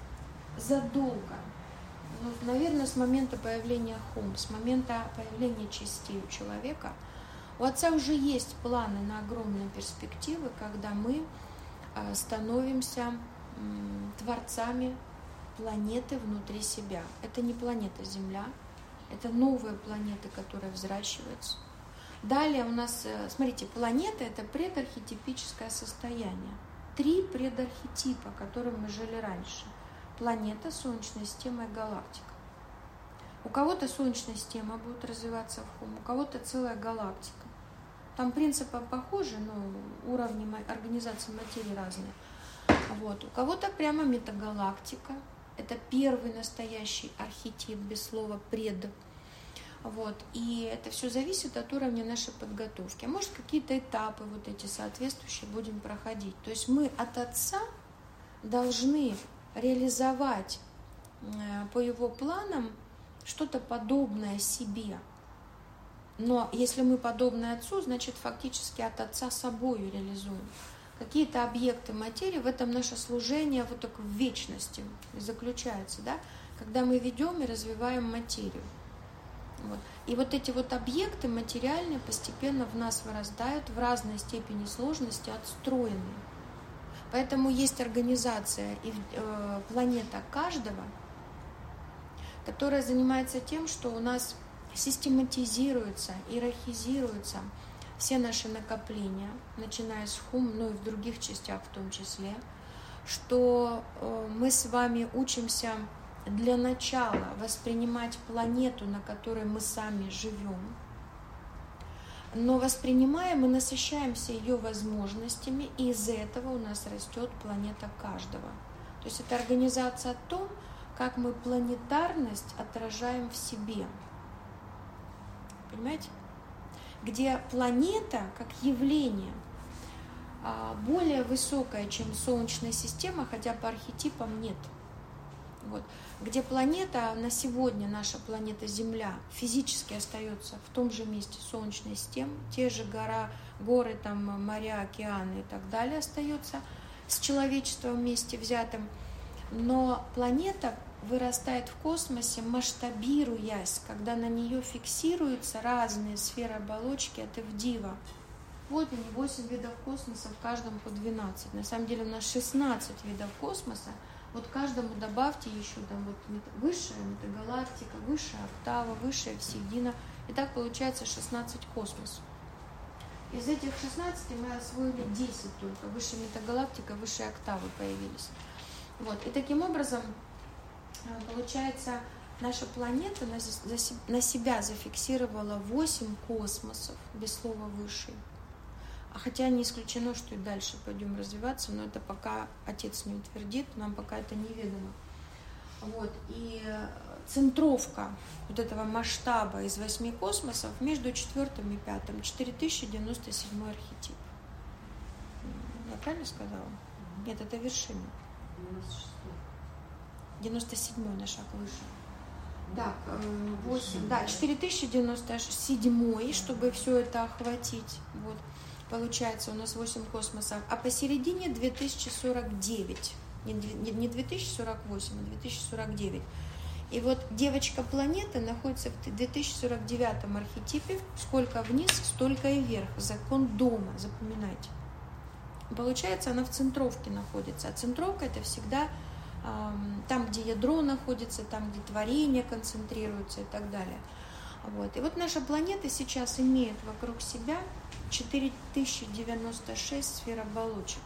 S2: задолго, наверное, с момента появления хум, с момента появления частей у человека, у Отца уже есть планы на огромные перспективы, когда мы становимся творцами планеты внутри себя. Это не планета Земля, это новые планеты, которые взращиваются. Далее у нас, смотрите, планета – это предархетипическое состояние. 3 предархетипа, которым мы жили раньше. Планета, Солнечная система и галактика. У кого-то Солнечная система будет развиваться в Хом, у кого-то целая галактика. Там принципы похожи, но уровни организации материи разные. Вот. У кого-то прямо метагалактика. Это первый настоящий архетип, без слова «пред». Вот. И это все зависит от уровня нашей подготовки. А может, какие-то этапы вот эти соответствующие будем проходить. То есть мы от Отца должны реализовать по его планам что-то подобное себе. Но если мы подобны Отцу, значит, фактически от Отца собою реализуем. Какие-то объекты материи, в этом наше служение вот так в вечности заключается, да? Когда мы ведем и развиваем материю. Вот. И вот эти вот объекты материальные постепенно в нас вырастают в разной степени сложности, отстроенные. Поэтому есть организация и планета каждого, которая занимается тем, что у нас систематизируется, иерархизируется все наши накопления, начиная с Хум, ну и в других частях в том числе, что мы с вами учимся для начала воспринимать планету, на которой мы сами живем, но воспринимаем и насыщаемся ее возможностями, и из этого у нас растет планета каждого. То есть это организация о том, как мы планетарность отражаем в себе. Понимаете? Где планета, как явление, более высокая, чем Солнечная система, хотя по архетипам нет. Вот. Где планета, на сегодня наша планета Земля физически остается в том же месте Солнечной системы, те же горы, там, моря, океаны и так далее остается с человечеством вместе взятым, но планета вырастает в космосе, масштабируясь, когда на нее фиксируются разные сферы оболочки от Эвдива. Вот они, 8 видов космоса, в каждом по 12. На самом деле у нас 16 видов космоса. Вот каждому добавьте еще там вот высшая метагалактика, высшая октава, высшая вседина. И так получается 16 космосов. Из этих 16 мы освоили 10 только. Высшая метагалактика, высшие октавы появились. Вот. И таким образом, получается, наша планета на себя зафиксировала 8 космосов, без слова «высший». Хотя не исключено, что и дальше пойдем развиваться, но это пока Отец не утвердит, нам пока это неведомо. Вот. И центровка вот этого масштаба из 8 космосов между 4 и 5, 4097 архетип. Я правильно сказала? Нет, это вершина. 97 на шаг выше. Так, 8, да, 4097, чтобы все это охватить. Вот. Получается, у нас 8 космосов, а посередине 2049, не 2048, а 2049. И вот девочка планеты находится в 2049 архетипе, сколько вниз, столько и вверх, закон дома, запоминайте. Получается, она в центровке находится, а центровка это всегда там, где ядро находится, там, где творение концентрируется и так далее. Вот. И вот наша планета сейчас имеет вокруг себя 4096 сфер оболочек.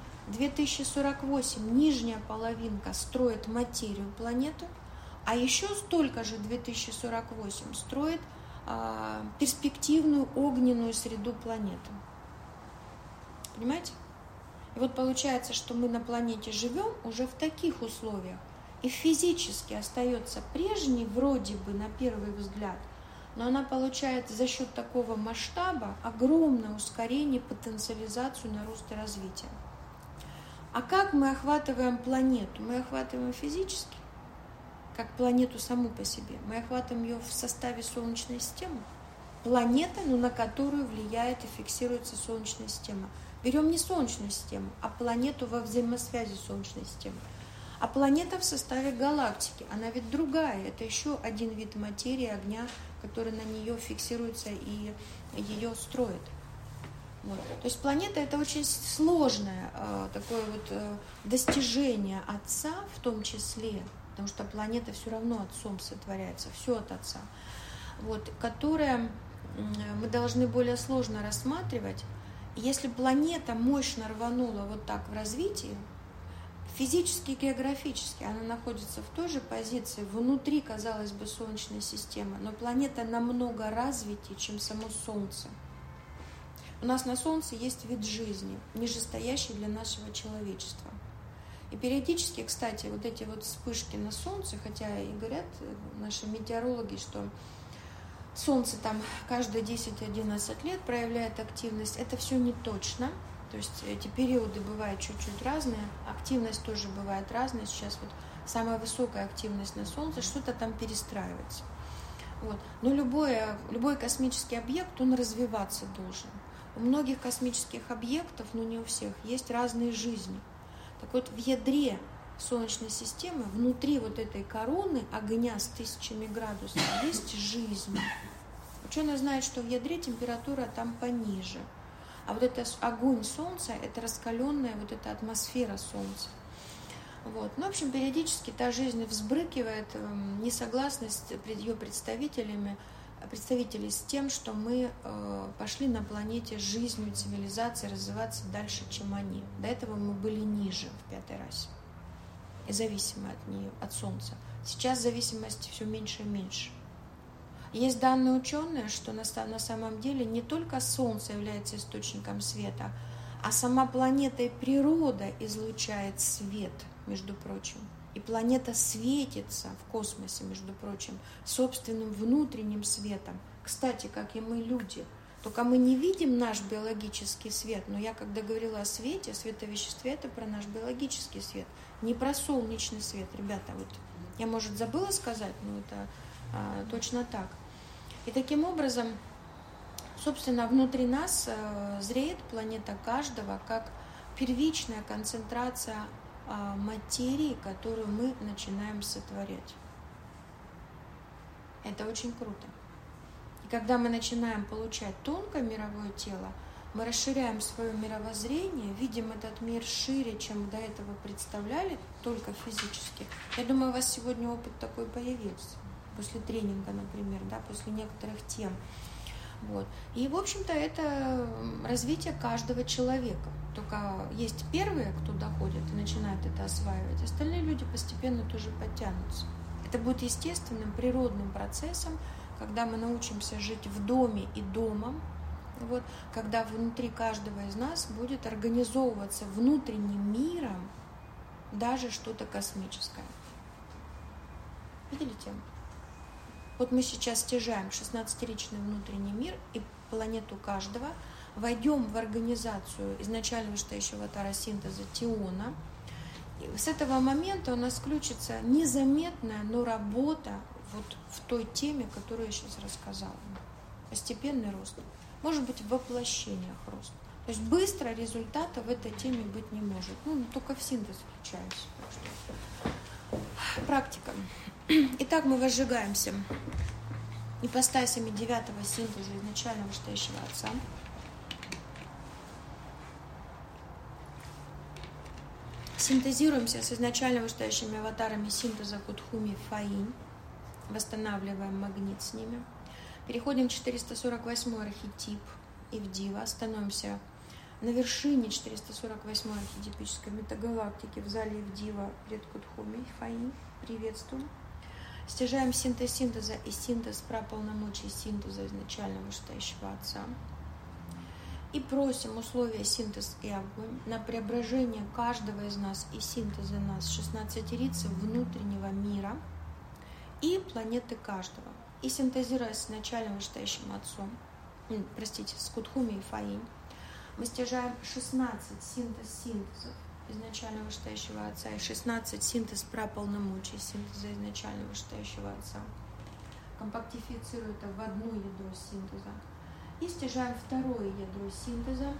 S2: 2048 нижняя половинка строит материю планету, а еще столько же 2048 строит перспективную огненную среду планеты. Понимаете? И вот получается, что мы на планете живем уже в таких условиях, и физически остается прежней, вроде бы на первый взгляд, но она получает за счет такого масштаба огромное ускорение, потенциализацию на рост и развитие. А как мы охватываем планету? Мы охватываем физически, как планету саму по себе. Мы охватываем ее в составе Солнечной системы. Планета, но на которую влияет и фиксируется Солнечная система. Берем не Солнечную систему, а планету во взаимосвязи с Солнечной системой. А планета в составе галактики, она ведь другая. Это еще один вид материи, огня, который на нее фиксируется и ее строит. Вот. То есть планета это очень сложное такое вот достижение Отца, в том числе потому что планета все равно Отцом сотворяется, все от Отца, вот, которая мы должны более сложно рассматривать. Если планета мощно рванула вот так в развитии, физически и географически она находится в той же позиции внутри, казалось бы, Солнечной системы, но планета намного развитее, чем само Солнце. У нас на Солнце есть вид жизни, нижестоящий для нашего человечества. И периодически, кстати, вот эти вот вспышки на Солнце, хотя и говорят наши метеорологи, что Солнце там каждые 10-11 лет проявляет активность, это все не точно. То есть эти периоды бывают чуть-чуть разные, активность тоже бывает разная. Сейчас вот самая высокая активность на Солнце, что-то там перестраивается. Вот. Но любой космический объект, он развиваться должен. У многих космических объектов, но не у всех, есть разные жизни. Так вот, в ядре Солнечной системы, внутри вот этой короны огня с 1000 градусов, есть жизнь. Ученые знают, что в ядре температура там пониже. А вот это огонь Солнца, это раскаленная вот эта атмосфера Солнца. Вот. Ну, в общем, периодически та жизнь взбрыкивает, несогласность ее представителей с тем, что мы пошли на планете с жизнью, цивилизацией развиваться дальше, чем они. До этого мы были ниже в 5-й расе, и зависимы от нее, от Солнца. Сейчас зависимости все меньше и меньше. Есть данные ученые, что на самом деле не только Солнце является источником света, а сама планета и природа излучает свет, между прочим. И планета светится в космосе, между прочим, собственным внутренним светом. Кстати, как и мы, люди. Только мы не видим наш биологический свет. Но я, когда говорила о свете, световеществе, это про наш биологический свет. Не про солнечный свет, ребята. Вот я, может, забыла сказать, но это точно так. И таким образом, собственно, внутри нас зреет планета каждого как первичная концентрация материи, которую мы начинаем сотворять. Это очень круто. И когда мы начинаем получать тонкое мировое тело, мы расширяем свое мировоззрение, видим этот мир шире, чем до этого представляли, только физически. Я думаю, у вас сегодня опыт такой появился. После тренинга, например, да, после некоторых тем. Вот. И, в общем-то, это развитие каждого человека. Только есть первые, кто доходит и начинает это осваивать, остальные люди постепенно тоже подтянутся. Это будет естественным, природным процессом, когда мы научимся жить в доме и домом, вот, когда внутри каждого из нас будет организовываться внутренним миром даже что-то космическое. Видели тему? Вот мы сейчас стяжаем 16-ричный внутренний мир и планету каждого, войдем в организацию изначально вышестоящего аватара синтеза Теона. И с этого момента у нас включится незаметная, но работа вот в той теме, которую я сейчас рассказала. Постепенный рост. Может быть, в воплощениях рост. То есть быстро результата в этой теме быть не может. Ну, только в синтез включаюсь. Практика. Итак, мы возжигаемся ипостасями 9-го синтеза изначально вышестоящего Отца. Синтезируемся с изначально вышестоящими аватарами синтеза Кутхуми Фаинь. Восстанавливаем магнит с ними. Переходим в 448-й архетип Ивдива. Становимся на вершине 448-й архетипической метагалактики в зале Ивдива пред Кутхуми Фаинь. Приветствуем. Стяжаем синтез синтеза и синтез праполномочий синтеза изначально вышестоящего Отца. И просим условия синтез и огонь на преображение каждого из нас и синтеза нас 16-рицы внутреннего мира и планеты каждого. И синтезируя с начальным вышестоящим Отцом, с Кутхуми и Фаинь, мы стяжаем 16 синтезов изначально вышестоящего Отца и 16 синтез праполномочий синтеза изначально вышестоящего Отца. Компактифицируя это в одно ядро синтеза. И стяжаем второе ядро синтеза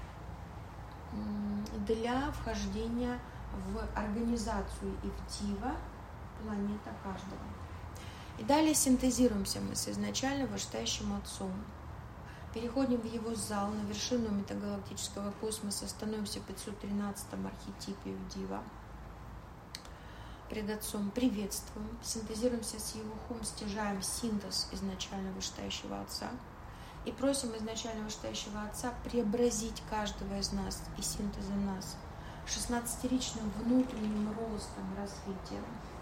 S2: для вхождения в организацию Ивдива планета каждого. И далее синтезируемся мы с изначально вышестоящим Отцом. Переходим в его зал, на вершину метагалактического космоса, становимся в 513-м архетипе Ивдива. пред Отцом приветствуем, синтезируемся с Его Хум, стяжаем синтез изначально вышестоящего Отца и просим изначально вышестоящего Отца преобразить каждого из нас и синтеза нас 16-ричным внутренним ростом, развитием.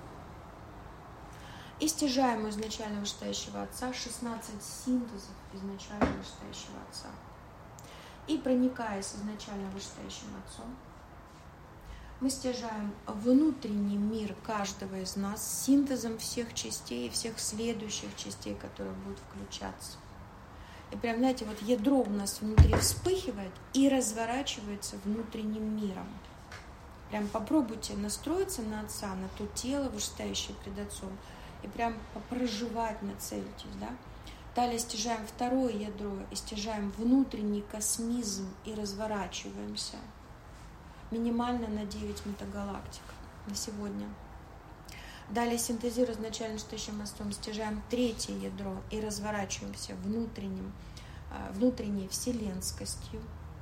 S2: И стяжаем у изначально вышестоящего Отца 16 синтезов изначально вышестоящего Отца. И проникаясь изначально вышестоящим Отцом, мы стяжаем внутренний мир каждого из нас с синтезом всех частей и всех следующих частей, которые будут включаться. И прям, знаете, вот ядро у нас внутри вспыхивает и разворачивается внутренним миром. Прям попробуйте настроиться на Отца, на то тело, вышестоящее пред Отцом, и прям проживать, нацелитесь, да? Далее стяжаем второе ядро и стяжаем внутренний космизм и разворачиваемся. Минимально на 9 метагалактик на сегодня. Далее синтезируя изначально вышестоящим Отцом, стяжаем третье ядро и разворачиваемся внутренней вселенскостью.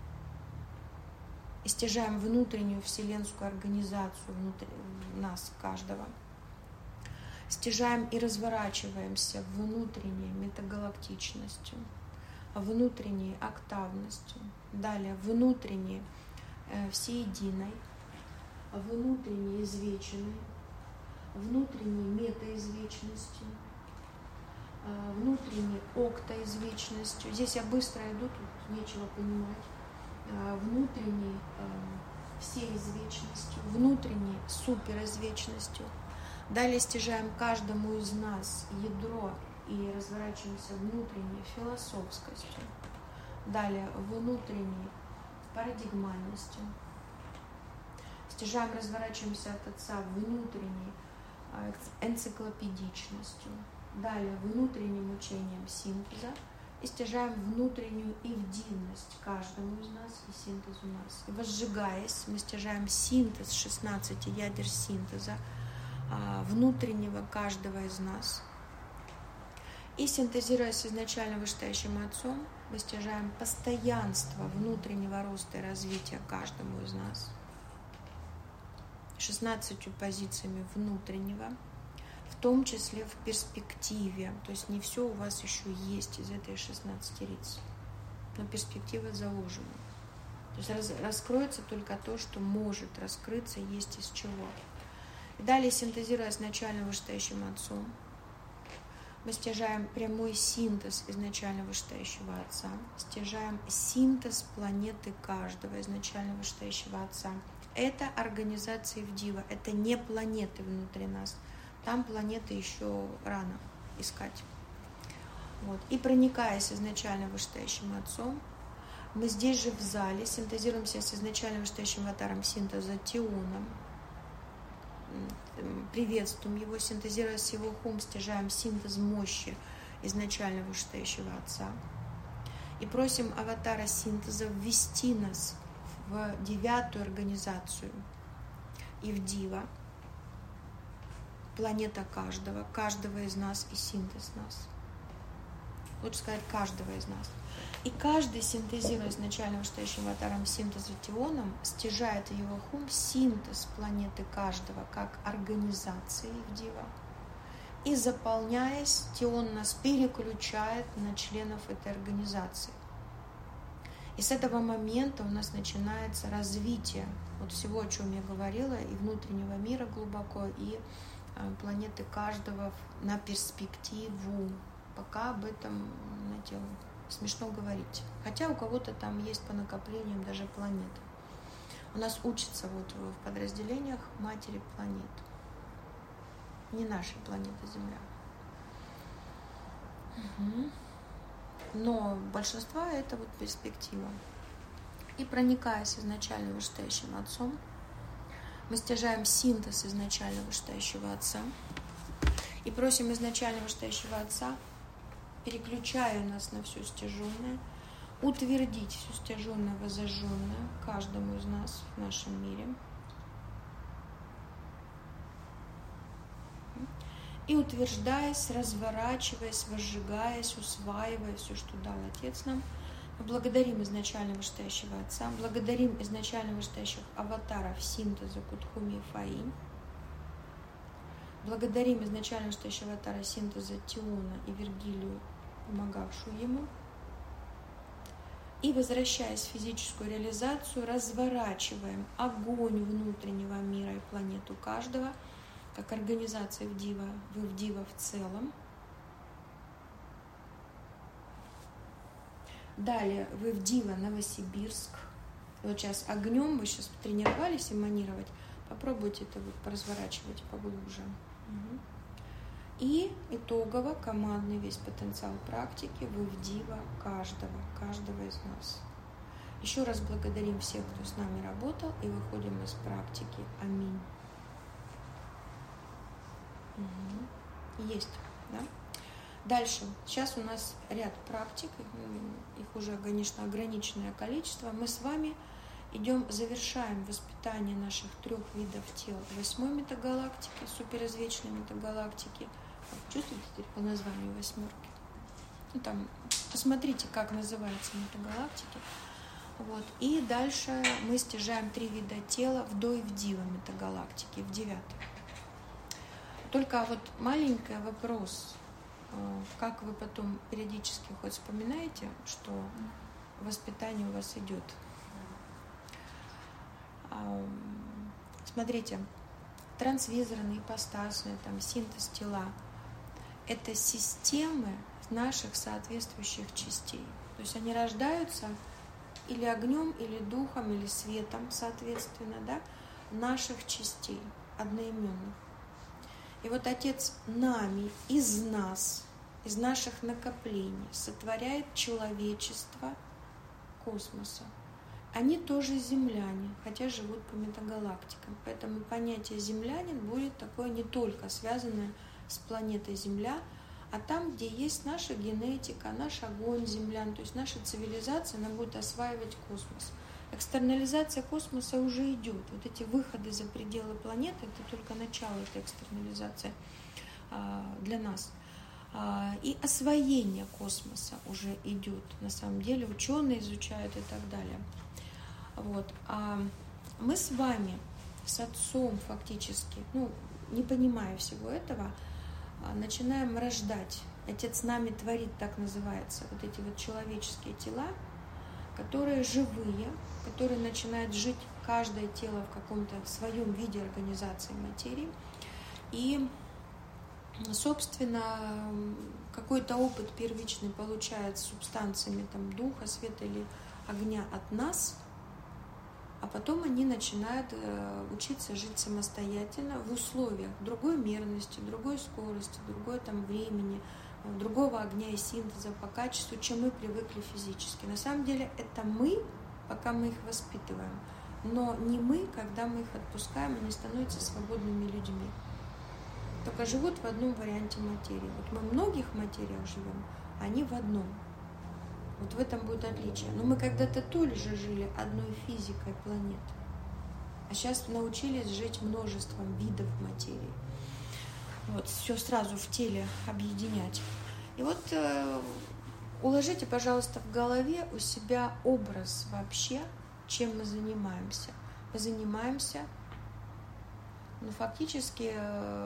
S2: И стяжаем внутреннюю вселенскую организацию внутри нас, каждого. Стяжаем и разворачиваемся внутренней метагалактичностью, внутренней октавностью, далее внутренней всеединой, внутренней извеченной, внутренней метаизвечностью, внутренней октоизвечностью. Здесь я быстро иду, тут нечего понимать. Внутренней всеизвечностью, внутренней суперизвечностью. Далее стяжаем каждому из нас ядро и разворачиваемся внутренней философскостью. Далее внутренней парадигмальностью. Стяжаем, разворачиваемся от Отца внутренней энциклопедичностью. Далее внутренним учением синтеза. И стяжаем внутреннюю ивдивность каждому из нас и синтез у нас. И возжигаясь, мы стяжаем синтез 16 ядер синтеза внутреннего каждого из нас. И синтезируясь изначально вышестоящим Отцом, мы стяжаем постоянство внутреннего роста и развития каждому из нас 16 позициями внутреннего, в том числе в перспективе. То есть не все у вас еще есть из этой 16 риц, но перспектива заложена. То есть раскроется только то, что может раскрыться, есть из чего. И далее, синтезируя изначально вышестоящим Отцом, мы стяжаем прямой синтез изначально вышестоящего Отца, стяжаем синтез планеты каждого изначально вышестоящего Отца. Это организация Ивдива, это не планеты внутри нас. Там планеты еще рано искать. Вот. И проникаясь изначально вышестоящим Отцом, мы здесь же в зале синтезируемся с изначально вышестоящим аватаром синтеза Тионом, приветствуем его, синтезируя с его хум, стяжаем синтез мощи изначально вышестоящего Отца. И просим аватара синтеза ввести нас в 9-ю организацию Ивдива, планета каждого из нас и синтез нас. Лучше сказать, каждого из нас. И каждый, синтезируя изначально вышестоящим аватаром синтеза Тионом, стяжает в его хум синтез планеты каждого как организации Ивдива. И заполняясь, Тион нас переключает на членов этой организации. И с этого момента у нас начинается развитие вот всего, о чем я говорила, и внутреннего мира глубоко, и планеты каждого на перспективу. Пока об этом, знаете, смешно говорить. Хотя у кого-то там есть по накоплениям даже планеты. У нас учатся вот в подразделениях матери планет. Не нашей планеты Земля. Угу. Но большинство это вот перспектива. И проникаясь изначально вышестоящим Отцом, мы стяжаем синтез изначально вышестоящего Отца и просим изначально вышестоящего Отца, переключая нас на все стяженное, утвердить все стяженное, возожженное каждому из нас в нашем мире. И утверждаясь, разворачиваясь, возжигаясь, усваивая все, что дал Отец нам, мы благодарим изначально вышестоящего Отца, благодарим изначально вышестоящих аватаров синтеза Кутхуми и Фаи. Благодарим изначально Шташаватара синтеза Тиона и Вергилию, помогавшую ему. И, возвращаясь в физическую реализацию, разворачиваем огонь внутреннего мира и планету каждого, как организация Вдива в целом. Далее Вдива Новосибирск. Вот сейчас огнем вы сейчас тренировались эманировать. Попробуйте это вот поразворачивать поглубже. И итогово командный весь потенциал практики Вдива каждого из нас. Еще раз благодарим всех, кто с нами работал, и выходим из практики. Аминь. Есть, да? Дальше. Сейчас у нас ряд практик, их уже, конечно, ограниченное количество. Мы с вами завершаем воспитание наших 3 видов тел 8-й метагалактики, суперизвечной метагалактики. Чувствуете теперь по названию 8-ки? Ну, там, посмотрите, как называются метагалактики. Вот. И дальше мы стяжаем 3 вида тела в Вдива метагалактики, в 9-й. Только вот маленький вопрос. Как вы потом периодически хоть вспоминаете, что воспитание у вас идет? Смотрите, трансвизорные, ипостасные, там, синтез тела – это системы наших соответствующих частей. То есть они рождаются или огнем, или духом, или светом, соответственно, да, наших частей, одноименных. И вот Отец нами, из нас, из наших накоплений сотворяет человечество космоса. Они тоже земляне, хотя живут по метагалактикам. Поэтому понятие землянин будет такое не только связанное с планетой Земля, а там, где есть наша генетика, наш огонь землян, то есть наша цивилизация, она будет осваивать космос. Экстернализация космоса уже идет. Вот эти выходы за пределы планеты – это только начало этой экстернализации для нас. И освоение космоса уже идет. На самом деле ученые изучают и так далее. Вот. А мы с вами, с Отцом фактически, не понимая всего этого, начинаем рождать. Отец нами творит, так называется, вот эти вот человеческие тела, которые живые, которые начинают жить каждое тело в каком-то своем виде организации материи. И, собственно, какой-то опыт первичный получает с субстанциями там, духа, света или огня от нас, а потом они начинают учиться жить самостоятельно в условиях другой мерности, другой скорости, другой там времени, другого огня и синтеза по качеству, чем мы привыкли физически. На самом деле это мы, пока мы их воспитываем, но не мы, когда мы их отпускаем, они становятся свободными людьми. Только живут в одном варианте материи. Вот мы в многих материях живем, а они в одном. Вот в этом будет отличие. Но мы когда-то тоже жили одной физикой планеты, а сейчас научились жить множеством видов материи. Вот, все сразу в теле объединять. И вот уложите, пожалуйста, в голове у себя образ вообще, чем мы занимаемся. Мы занимаемся, фактически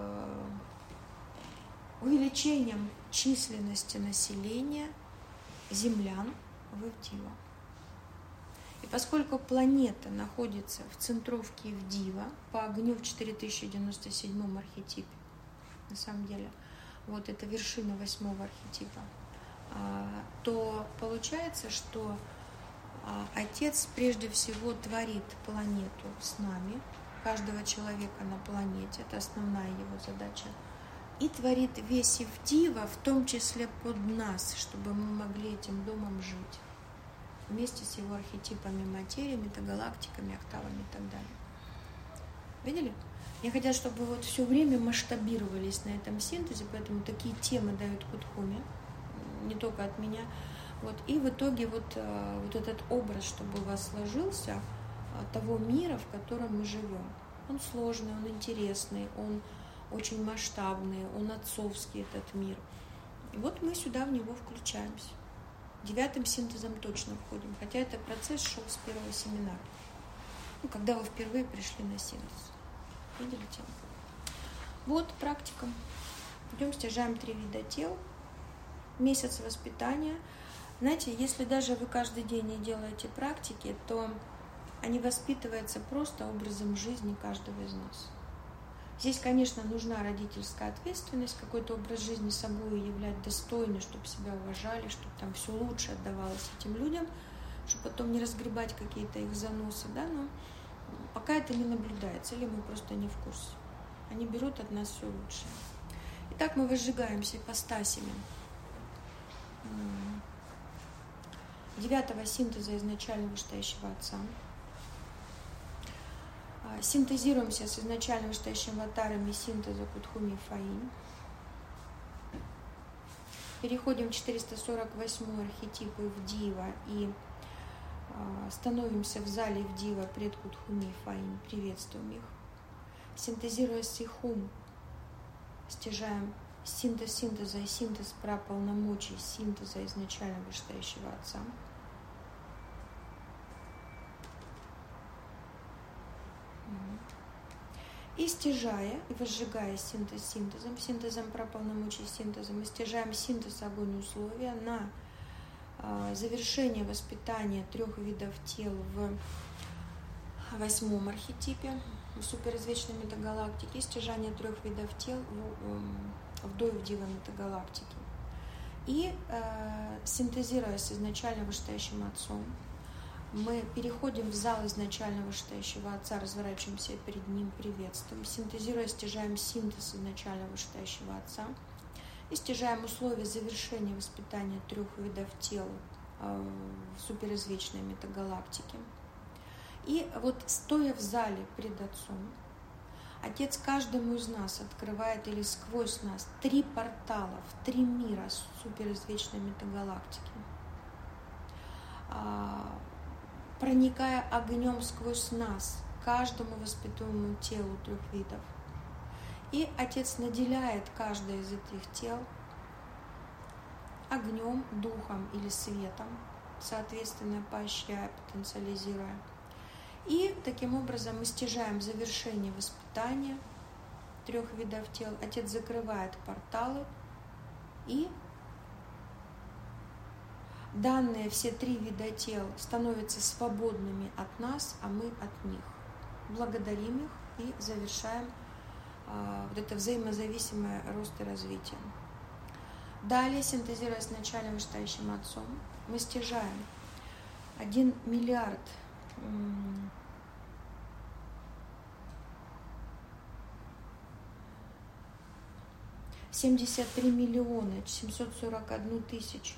S2: увеличением численности населения землян в Вдива. И поскольку планета находится в центровке Вдива по огню в 4097 архетипе, на самом деле, вот это вершина 8-го архетипа, то получается, что Отец прежде всего творит планету с нами, каждого человека на планете, это основная его задача, и творит весь Вдива, в том числе под нас, чтобы мы могли этим домом жить, вместе с его архетипами материи, метагалактиками, октавами и так далее. Видели? Мне хотят, чтобы вы вот все время масштабировались на этом синтезе, поэтому такие темы дают Кудхуми, не только от меня. Вот. И в итоге вот этот образ, чтобы у вас сложился, того мира, в котором мы живем. Он сложный, он интересный, он очень масштабный, он отцовский, этот мир. И вот мы сюда в него включаемся. 9-м синтезом точно входим, хотя этот процесс шел с первого семинара. Когда вы впервые пришли на синтез. Видели тему? Вот практика. Идем, стяжаем 3 вида тел. Месяц воспитания. Знаете, если даже вы каждый день не делаете практики, то они воспитываются просто образом жизни каждого из нас. Здесь, конечно, нужна родительская ответственность, какой-то образ жизни собой являть достойный, чтобы себя уважали, чтобы там все лучше отдавалось этим людям, чтобы потом не разгребать какие-то их заносы, да, но пока это не наблюдается, или мы просто не в курсе. Они берут от нас все лучшее. Итак, мы возжигаемся ипостасями 9-го синтеза изначально вышестоящего Отца. Синтезируемся с изначально вышестоящими аватарами синтеза Кутхуми Фаи. Переходим в 448-й архетип Ивдива и становимся в зале Ивдива пред Кутхуми Фаи. Приветствуем их. Синтезируя Сихум, стяжаем синтез синтеза и синтез праполномочий синтеза изначально вышестоящего Отца. И стяжая, и возжигая синтез синтезом, синтезом праполномочий синтезом, мы стяжаем синтез огонь условия на завершение воспитания 3 видов тел в 8-м архетипе, в суперизвечной метагалактике, и стяжание 3 видов тел в доивдива метагалактике. И синтезируя с изначально вышестоящим Отцом, мы переходим в зал изначально вышестоящего Отца, разворачиваемся перед Ним, приветствуем. Синтезируя, стяжаем синтез изначально вышестоящего Отца и стяжаем условия завершения воспитания 3 видов тел в суперизвечной метагалактике. И вот стоя в зале пред Отцом, Отец каждому из нас открывает или сквозь нас 3 портала в 3 мира суперизвечной метагалактики, проникая огнем сквозь нас, каждому воспитуемому телу 3 видов. И Отец наделяет каждое из этих тел огнем, духом или светом, соответственно, поощряя, потенциализируя. И таким образом мы стяжаем завершение воспитания 3 видов тел. Отец закрывает порталы, и данные все 3 вида тел становятся свободными от нас, а мы от них. Благодарим их и завершаем вот это взаимозависимое рост и развитие. Далее, синтезируя с начальным вышестоящим Отцом, мы стяжаем 1 миллиард 73 миллиона 741 тысячу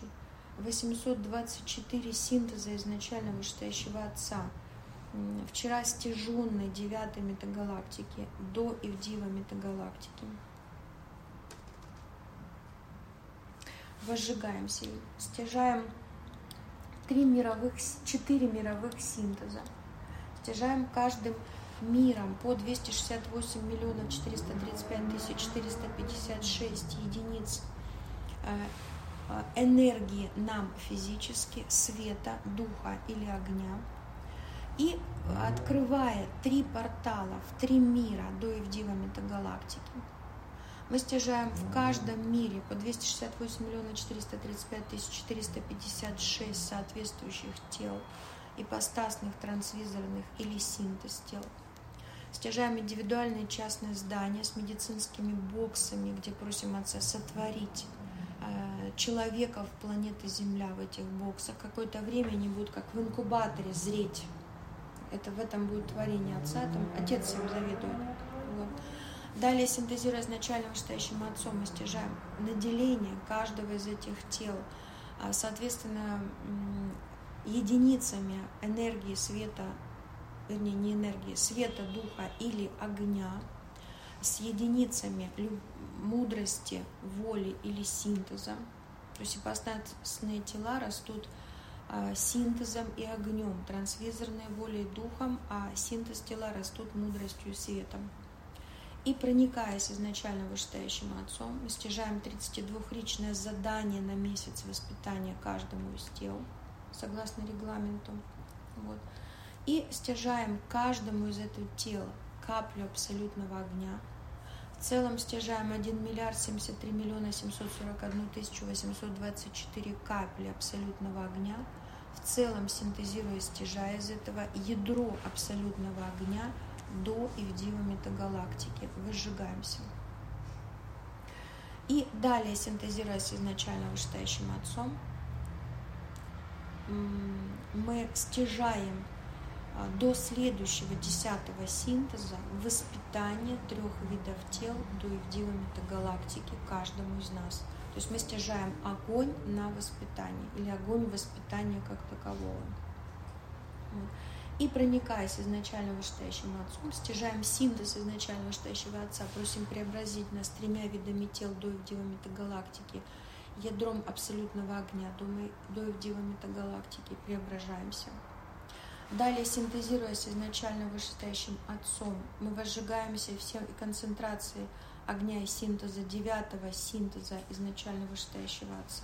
S2: 824 синтеза изначально вышестоящего Отца, вчера стяженной 9-й метагалактики до Ивдива метагалактики. Возжигаемся, стяжаем 4 мировых синтеза, стяжаем каждым миром по 268 миллионов 435 тысяч 456 единиц энергии нам физически, света, духа или огня, и открывая 3 портала в 3 мира до Ивдива метагалактики, мы стяжаем в каждом мире по 268 миллионов 435 тысяч 456 соответствующих тел, ипостасных, трансвизорных или синтез тел. Стяжаем индивидуальные частные здания с медицинскими боксами, где просим Отца сотворить человеков планеты Земля в этих боксах. Какое-то время они будут как в инкубаторе зреть. В этом будет творение Отца, там Отец им заведует. Вот. Далее, синтезируя изначально вышестоящим Отцом, мы стяжаем наделение каждого из этих тел, соответственно, единицами энергии света, вернее, не энергии, света, духа или огня, с единицами мудрости, воли или синтеза. То есть ипостасные тела растут синтезом и огнем, трансвизорные волей и духом, а синтез тела растут мудростью и светом. И проникаясь изначально вышестоящим Отцом, мы стяжаем 32-ричное задание на месяц воспитания каждому из тел, согласно регламенту. Вот. И стяжаем каждому из этих тел каплю абсолютного огня, в В целом стяжаем 1 миллиард 73 миллиона 741 тысячу 824 капли абсолютного огня. В целом синтезируя и стяжая из этого ядро абсолютного огня до и в дива метагалактики. Выжигаемся. И далее, синтезируя с изначально вышестоящим Отцом, мы стяжаем до следующего 10-го синтеза воспитание 3 видов тел до и в дива метагалактики каждому из нас. То есть мы стяжаем огонь на воспитание или огонь воспитания как такового. И проникаясь изначально вышестоящим Отцом, стяжаем синтез изначально вышестоящего Отца, просим преобразить нас 3 видами тел до и в дива метагалактики, ядром абсолютного огня до и в дива метагалактики, преображаемся. Далее, синтезируя с изначально вышестоящим Отцом, мы возжигаемся всем и концентрацией огня и синтеза 9-го синтеза изначально вышестоящего Отца.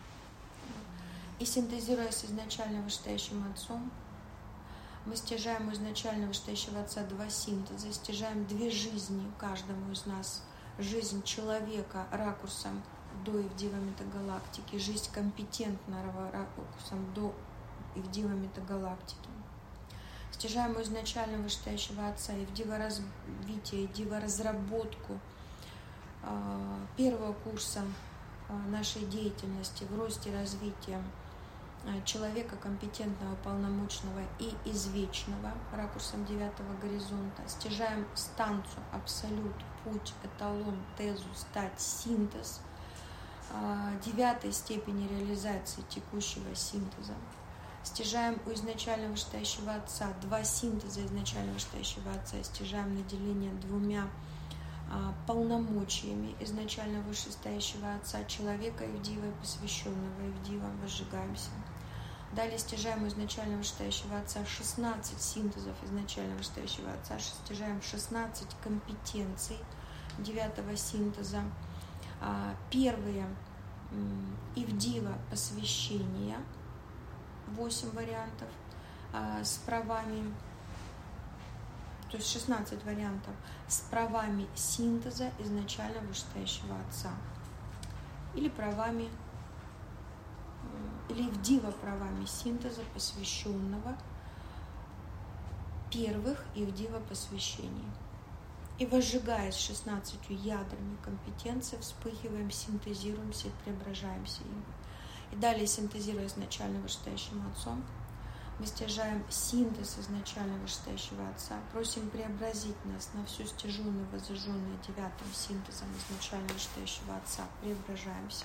S2: И синтезируя с изначально вышестоящим Отцом, мы стяжаем у изначально вышестоящего Отца 2 синтеза, стяжаем 2 жизни каждому из нас. Жизнь человека ракурсом до и в дива метагалактики, жизнь компетентного ракурсом до и в дива метагалактики. Стяжаем у изначально вышестоящего Отца и в дива развитие, и дива разработку первого курса нашей деятельности в росте и развитии человека компетентного, полномочного и извечного ракурсом 9-го горизонта. Стяжаем станцию, абсолют, путь, эталон, тезу, стать, синтез 9-й степени реализации текущего синтеза. Стяжаем у изначально вышестоящего Отца 2 синтеза изначально вышестоящего Отца, стяжаем наделение 2 полномочиями изначально вышестоящего Отца человека Ивдива и посвященного Ивдива, возжигаемся. Далее стяжаем у изначально вышестоящего Отца 16 синтезов изначально вышестоящего Отца, стяжаем 16 компетенций 9-го синтеза. Первые Ивдива посвящения, 8 вариантов с правами, то есть 16 вариантов с правами синтеза изначально вышестоящего Отца или правами или Ивдива правами синтеза посвященного первых Ивдива посвящений. И возжигаясь 16 ядрами компетенции, вспыхиваем, синтезируемся и преображаемся ими. И далее, синтезируя изначально вышестоящим Отцом, мы стяжаем синтез изначально вышестоящего Отца, просим преобразить нас на всю стяженную, возжженную 9-м синтезом изначально вышестоящего Отца, преображаемся.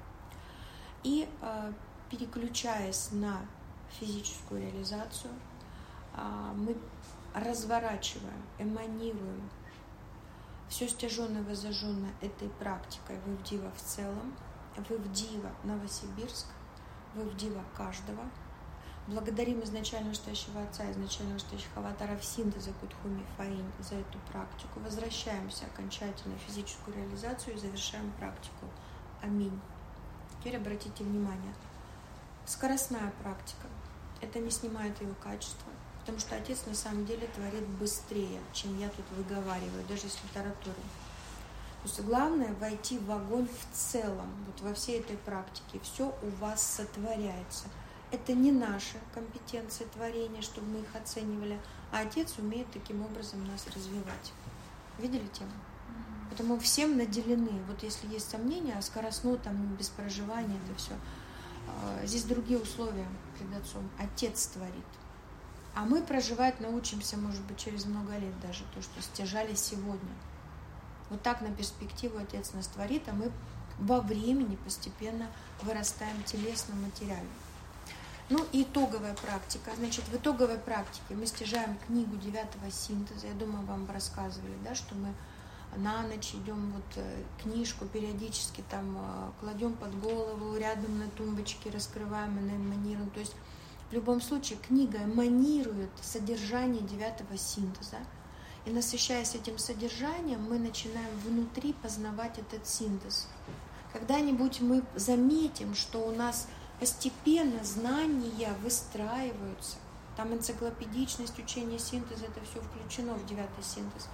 S2: И переключаясь на физическую реализацию, мы разворачиваем, эманируем все стяженное, возжженное этой практикой в Ивдива в целом, в Ивдива Новосибирск, в Ивдива каждого. Благодарим изначально вышестоящего Отца, изначально вышестоящих аватаров синтеза Кутхуми Фаинь за эту практику. Возвращаемся окончательно в физическую реализацию и завершаем практику. Аминь. Теперь обратите внимание, скоростная практика. Это не снимает ее качество, потому что Отец на самом деле творит быстрее, чем я тут выговариваю, даже с литературой. То есть главное войти в огонь в целом, вот во всей этой практике. Все у вас сотворяется. Это не наши компетенции творения, чтобы мы их оценивали, а Отец умеет таким образом нас развивать. Видели тему? Поэтому всем наделены. Вот если есть сомнения, а скоростно, там, без проживания, это все. Здесь другие условия перед Отцом. Отец творит. А мы проживать научимся, может быть, через много лет даже, то, что стяжали сегодня. Вот так на перспективу Отец нас творит, а мы во времени постепенно вырастаем телесно-материально. Ну и итоговая практика. Значит, в итоговой практике мы стяжаем книгу 9-го синтеза. Я думаю, вам рассказывали, да, что мы на ночь идем, вот книжку периодически там кладем под голову, рядом на тумбочке раскрываем и эманируем. То есть в любом случае книга эманирует содержание 9-го синтеза. И насыщаясь этим содержанием, мы начинаем внутри познавать этот синтез. Когда-нибудь мы заметим, что у нас постепенно знания выстраиваются. Там энциклопедичность, учение синтеза, это все включено в 9-й синтез.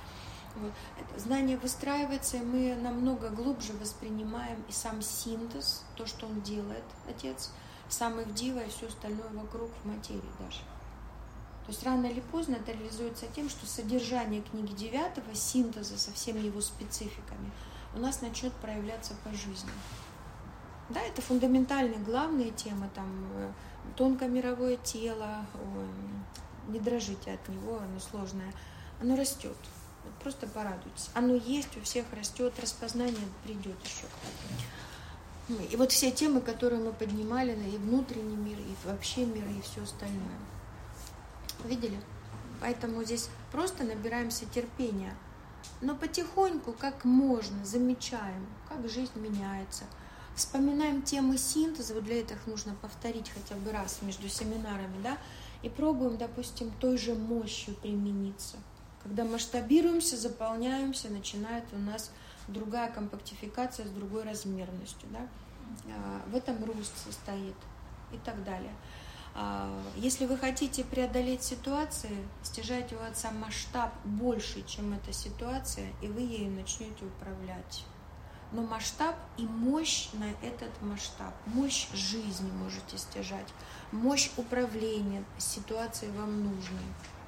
S2: Вот. Знание выстраивается, и мы намного глубже воспринимаем и сам синтез, то, что он делает, Отец, сам их дива и все остальное вокруг в материи даже. То есть рано или поздно это реализуется тем, что содержание книги 9, синтеза со всеми его спецификами, у нас начнет проявляться по жизни. Да, это фундаментальные, главные темы, там, тонкомировое тело, не дрожите от него, оно сложное, оно растет. Вот просто порадуйтесь. Оно есть, у всех растет, распознание придет еще. И вот все темы, которые мы поднимали, и внутренний мир, и вообще мир, и все остальное. Видели? Поэтому здесь просто набираемся терпения. Но потихоньку, как можно, замечаем, как жизнь меняется. Вспоминаем темы синтеза, вот для этого нужно повторить хотя бы раз между семинарами, да, и пробуем, допустим, той же мощью примениться. Когда масштабируемся, заполняемся, начинает у нас другая компактификация с другой размерностью, да. В этом рост состоит и так далее. Если вы хотите преодолеть ситуации, стяжайте у Отца масштаб больше, чем эта ситуация, и вы ею начнете управлять. Но масштаб и мощь на этот масштаб, мощь жизни можете стяжать, мощь управления ситуацией вам нужной.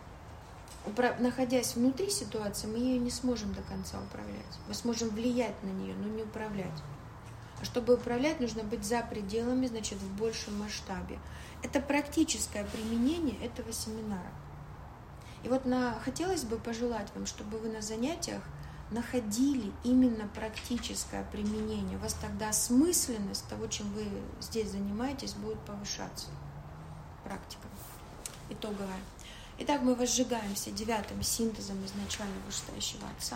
S2: Находясь внутри ситуации, мы ее не сможем до конца управлять. Мы сможем влиять на нее, но не управлять. А чтобы управлять, нужно быть за пределами, значит, в большем масштабе. Это практическое применение этого семинара. И вот хотелось бы пожелать вам, чтобы вы на занятиях находили именно практическое применение. У вас тогда осмысленность того, чем вы здесь занимаетесь, будет повышаться. Практика итоговая. Итак, мы возжигаемся 9-м синтезом изначально вышестоящего Отца.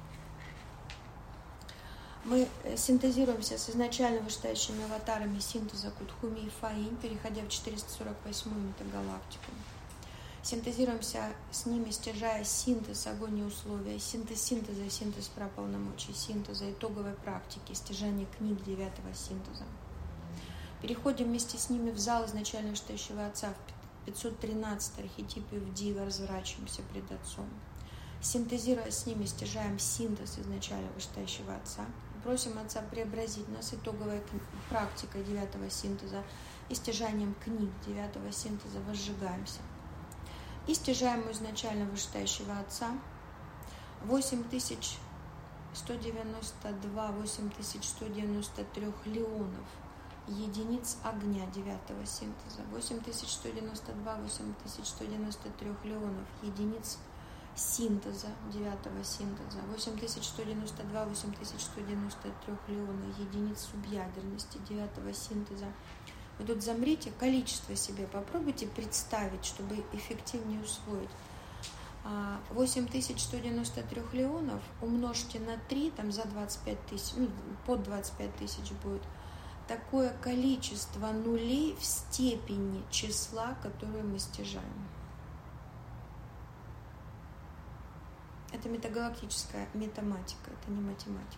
S2: Мы синтезируемся с изначально вышестоящими аватарами синтеза Кутхуми и Фаинь, переходя в 448-ю метагалактику. Синтезируемся с ними, стяжая синтез, огонь и условия, синтез синтеза и синтез праполномочий, синтеза итоговой практики, стяжание книг 9-го синтеза. Переходим вместе с ними в зал изначально вышестоящего Отца, в 513-й архетипе в Дива, разворачиваемся пред Отцом. Синтезируя с ними, стяжаем синтез изначально вышестоящего Отца. Просим Отца преобразить нас итоговой практикой 9-го синтеза и стяжанием книг 9-го синтеза возжигаемся. И стяжаем изначально вышестоящего Отца 8192, 8193 леонов единиц огня 9-го синтеза, 8192, 8193 леонов единиц синтеза 9-го синтеза, 8192, 8193 леона единиц субъядерности 9-го синтеза. Вы тут замрите, количество себе попробуйте представить, чтобы эффективнее усвоить. 8193 леонов умножьте на 3, там за 25 тысяч, под 25 тысяч будет. Такое количество нулей в степени числа, которое мы стяжаем. Это метагалактическая метаматика, это не математика.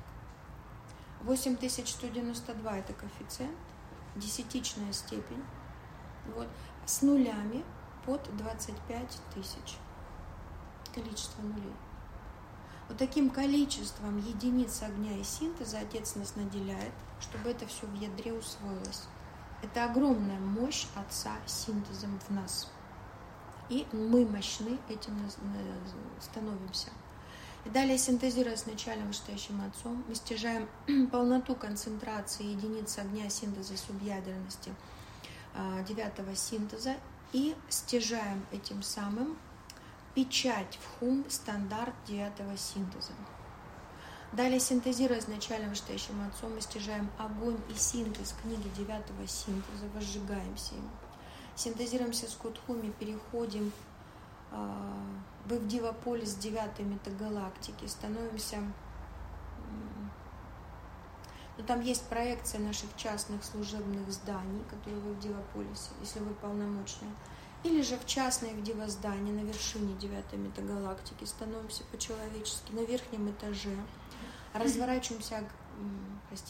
S2: 8192 это коэффициент, десятичная степень, вот, с нулями под 25 тысяч. Количество нулей. Вот таким количеством единиц огня и синтеза Отец нас наделяет, чтобы это все в ядре усвоилось. Это огромная мощь Отца синтезом в нас. И мы мощны этим становимся. И далее, синтезируя с начальным вышестоящим Отцом, мы стяжаем полноту концентрации единиц огня синтеза субъядерности 9-го синтеза и стяжаем этим самым печать в хум стандарт 9-го синтеза. Далее, синтезируя с начальным вышестоящим Отцом, мы стяжаем огонь и синтез книги 9-го синтеза, возжигаемся им. Синтезируемся с Кутхуми, переходим в Ивдива-полис 9-й метагалактики, становимся... там есть проекция наших частных служебных зданий, которые в Ивдива-полисе, если вы полномочные. Или же в частное Ивдива-здание на вершине 9-й метагалактики, становимся по-человечески на верхнем этаже, разворачиваемся...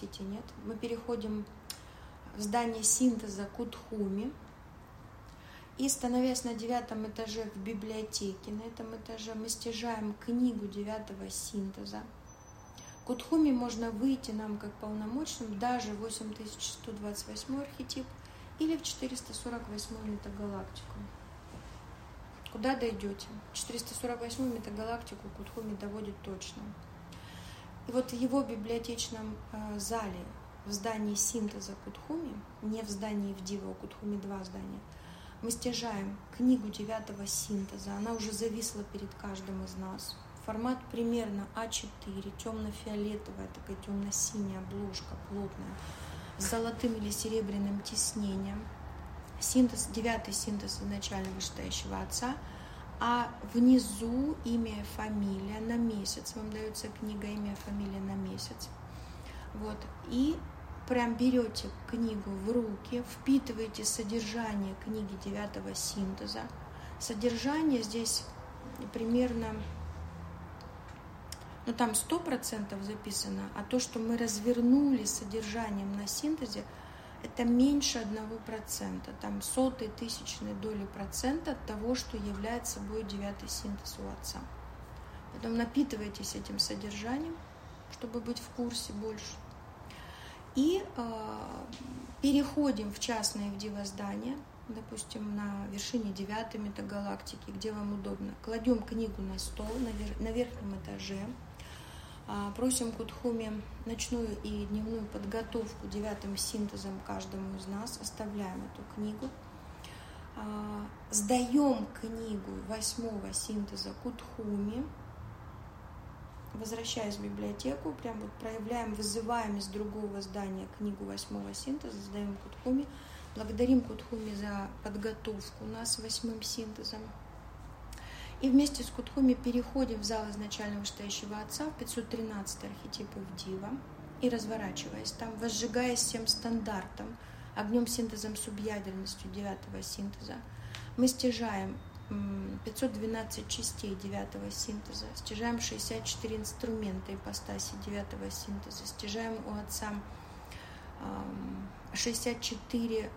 S2: мы переходим в здание синтеза Кутхуми, И, становясь на 9 этаже в библиотеке, на этом этаже мы стяжаем книгу 9-го синтеза. К Утхуми можно выйти нам как полномочным даже в 8128 архетип или в 448 метагалактику. Куда дойдете? 448 метагалактику к Утхуми доводит точно. И вот в его библиотечном зале, в здании синтеза Кутхуми, не в здании Ивдива, у Кутхуми 2 здания, мы стяжаем книгу 9-го синтеза, она уже зависла перед каждым из нас. Формат примерно А4, темно-фиолетовая, такая темно-синяя обложка, плотная, с золотым или серебряным тиснением. Синтез, 9-й синтез изначально вышестоящего отца, а внизу имя и фамилия на месяц. Вам дается книга, имя и фамилия на месяц. Вот. И прям берете книгу в руки, впитываете содержание книги 9-го синтеза. Содержание здесь примерно, там 100% записано, а то, что мы развернули содержанием на синтезе, это меньше 1%, там 0,0000% от того, что является собой 9-й синтез у отца. Потом напитывайтесь этим содержанием, чтобы быть в курсе больше. И переходим в частное Ивдива здание, допустим, на вершине 9-й метагалактики, где вам удобно. Кладем книгу на стол на верхнем этаже. Просим Кутхуми ночную и дневную подготовку 9-м синтезом каждому из нас. Оставляем эту книгу. Сдаем книгу 8-го синтеза Кутхуми. Возвращаясь в библиотеку, прям вот проявляем, вызываем из другого здания книгу 8-го синтеза, сдаем Кутхуми. Благодарим Кутхуми за подготовку нас 8-м синтезом. И вместе с Кутхуми переходим в зал изначально вышестоящего отца, в 513 архетип Ивдива, и разворачиваясь там, возжигаясь всем стандартом, огнем синтезом субъядерностью 9-го синтеза, мы стяжаем 512 частей 9-го синтеза, стяжаем 64 инструмента ипостаси 9-го синтеза, стяжаем у отца 64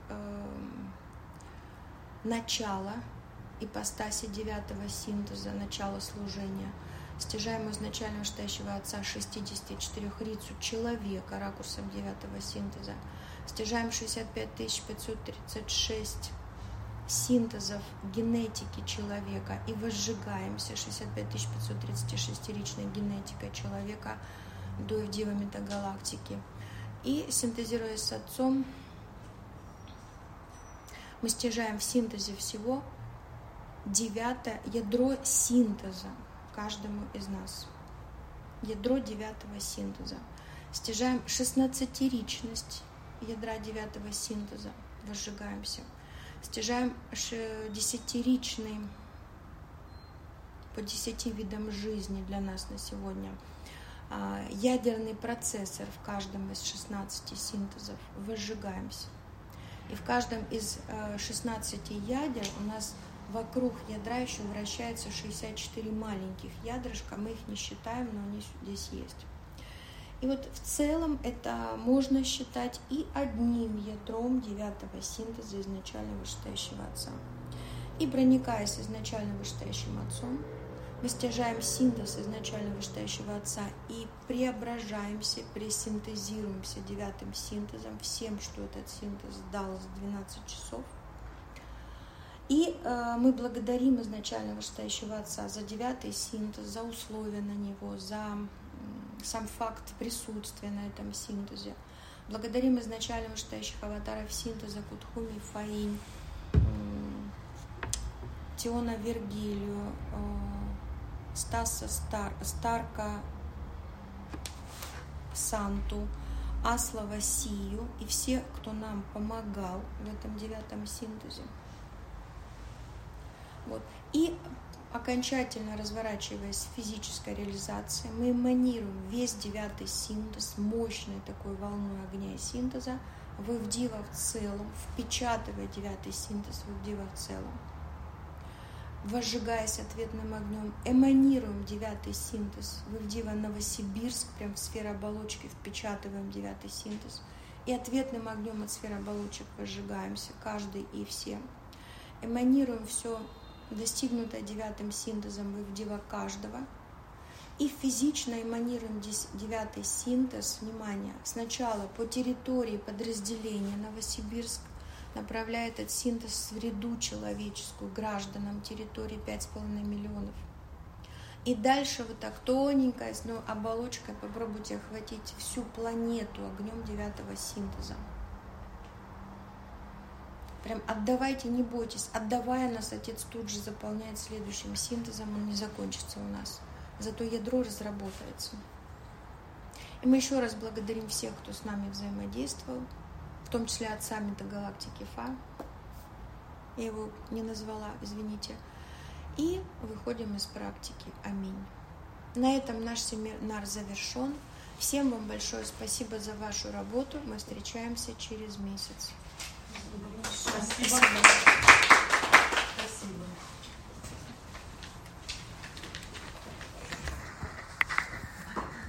S2: начала ипостаси 9-го синтеза, начало служения. Стяжаем у изначально вышестоящего отца 64 рицу человека ракурсом 9-го синтеза. Стяжаем 65 536 синтезов генетики человека и возжигаемся 65 536-ричной генетикой человека до Ивдива метагалактики. И синтезируясь с отцом, мы стяжаем в синтезе всего 9-е ядро синтеза каждому из нас. Ядро 9-го синтеза. Стяжаем 16-ричность ядра 9-го синтеза. Возжигаемся. Стяжаем 10-ричный по 10 видам жизни для нас на сегодня ядерный процессор в каждом из 16 синтезов. Возжигаемся. И в каждом из 16 ядер у нас вокруг ядра еще вращается 64 маленьких ядрышка. Мы их не считаем, но они здесь есть. И вот в целом это можно считать и одним ядром 9-го синтеза изначально вышестоящего отца. И проникаясь изначально вышестоящим отцом, мы стяжаем синтез изначально вышестоящего отца и преображаемся, пресинтезируемся 9-м синтезом, всем, что этот синтез дал за 12 часов. И мы благодарим изначально вышестоящего отца за 9-й синтез, за условия на него, за сам факт присутствия на этом синтезе. Благодарим изначально вышестоящих аватаров синтеза Кутхуми, Фаинь, Теона Вергилию, Стаса Старка Санту, Аслава Сию и всех, кто нам помогал в этом 9-м синтезе. Вот. И окончательно разворачиваясь в физической реализации, мы эманируем весь 9-й синтез мощной такой волной огня и синтеза в Ивдива в целом, впечатывая 9-й синтез в Ивдива в целом. Возжигаясь ответным огнем, эманируем 9-й синтез в Ивдива Новосибирск, прям в сферу оболочки впечатываем 9-й синтез, и ответным огнем от сферы оболочек возжигаемся, каждый и все. эманируем все достигнутое 9-м синтезом в Дива каждого, и физично эманируем 9-й синтез, внимание, сначала по территории подразделения Новосибирск, направляя этот синтез в среду человеческую, гражданам территории 5,5 миллионов. И дальше вот так тоненькой оболочкой попробуйте охватить всю планету огнем 9-го синтеза. Прям отдавайте, не бойтесь. Отдавая нас, Отец тут же заполняет следующим синтезом, он не закончится у нас. Зато ядро разработается. И мы еще раз благодарим всех, кто с нами взаимодействовал, в том числе от саммита галактики ФА. Я его не назвала, извините. И выходим из практики. Аминь. На этом наш семинар завершен. Всем вам большое спасибо за вашу работу. Мы встречаемся через месяц.
S3: Спасибо.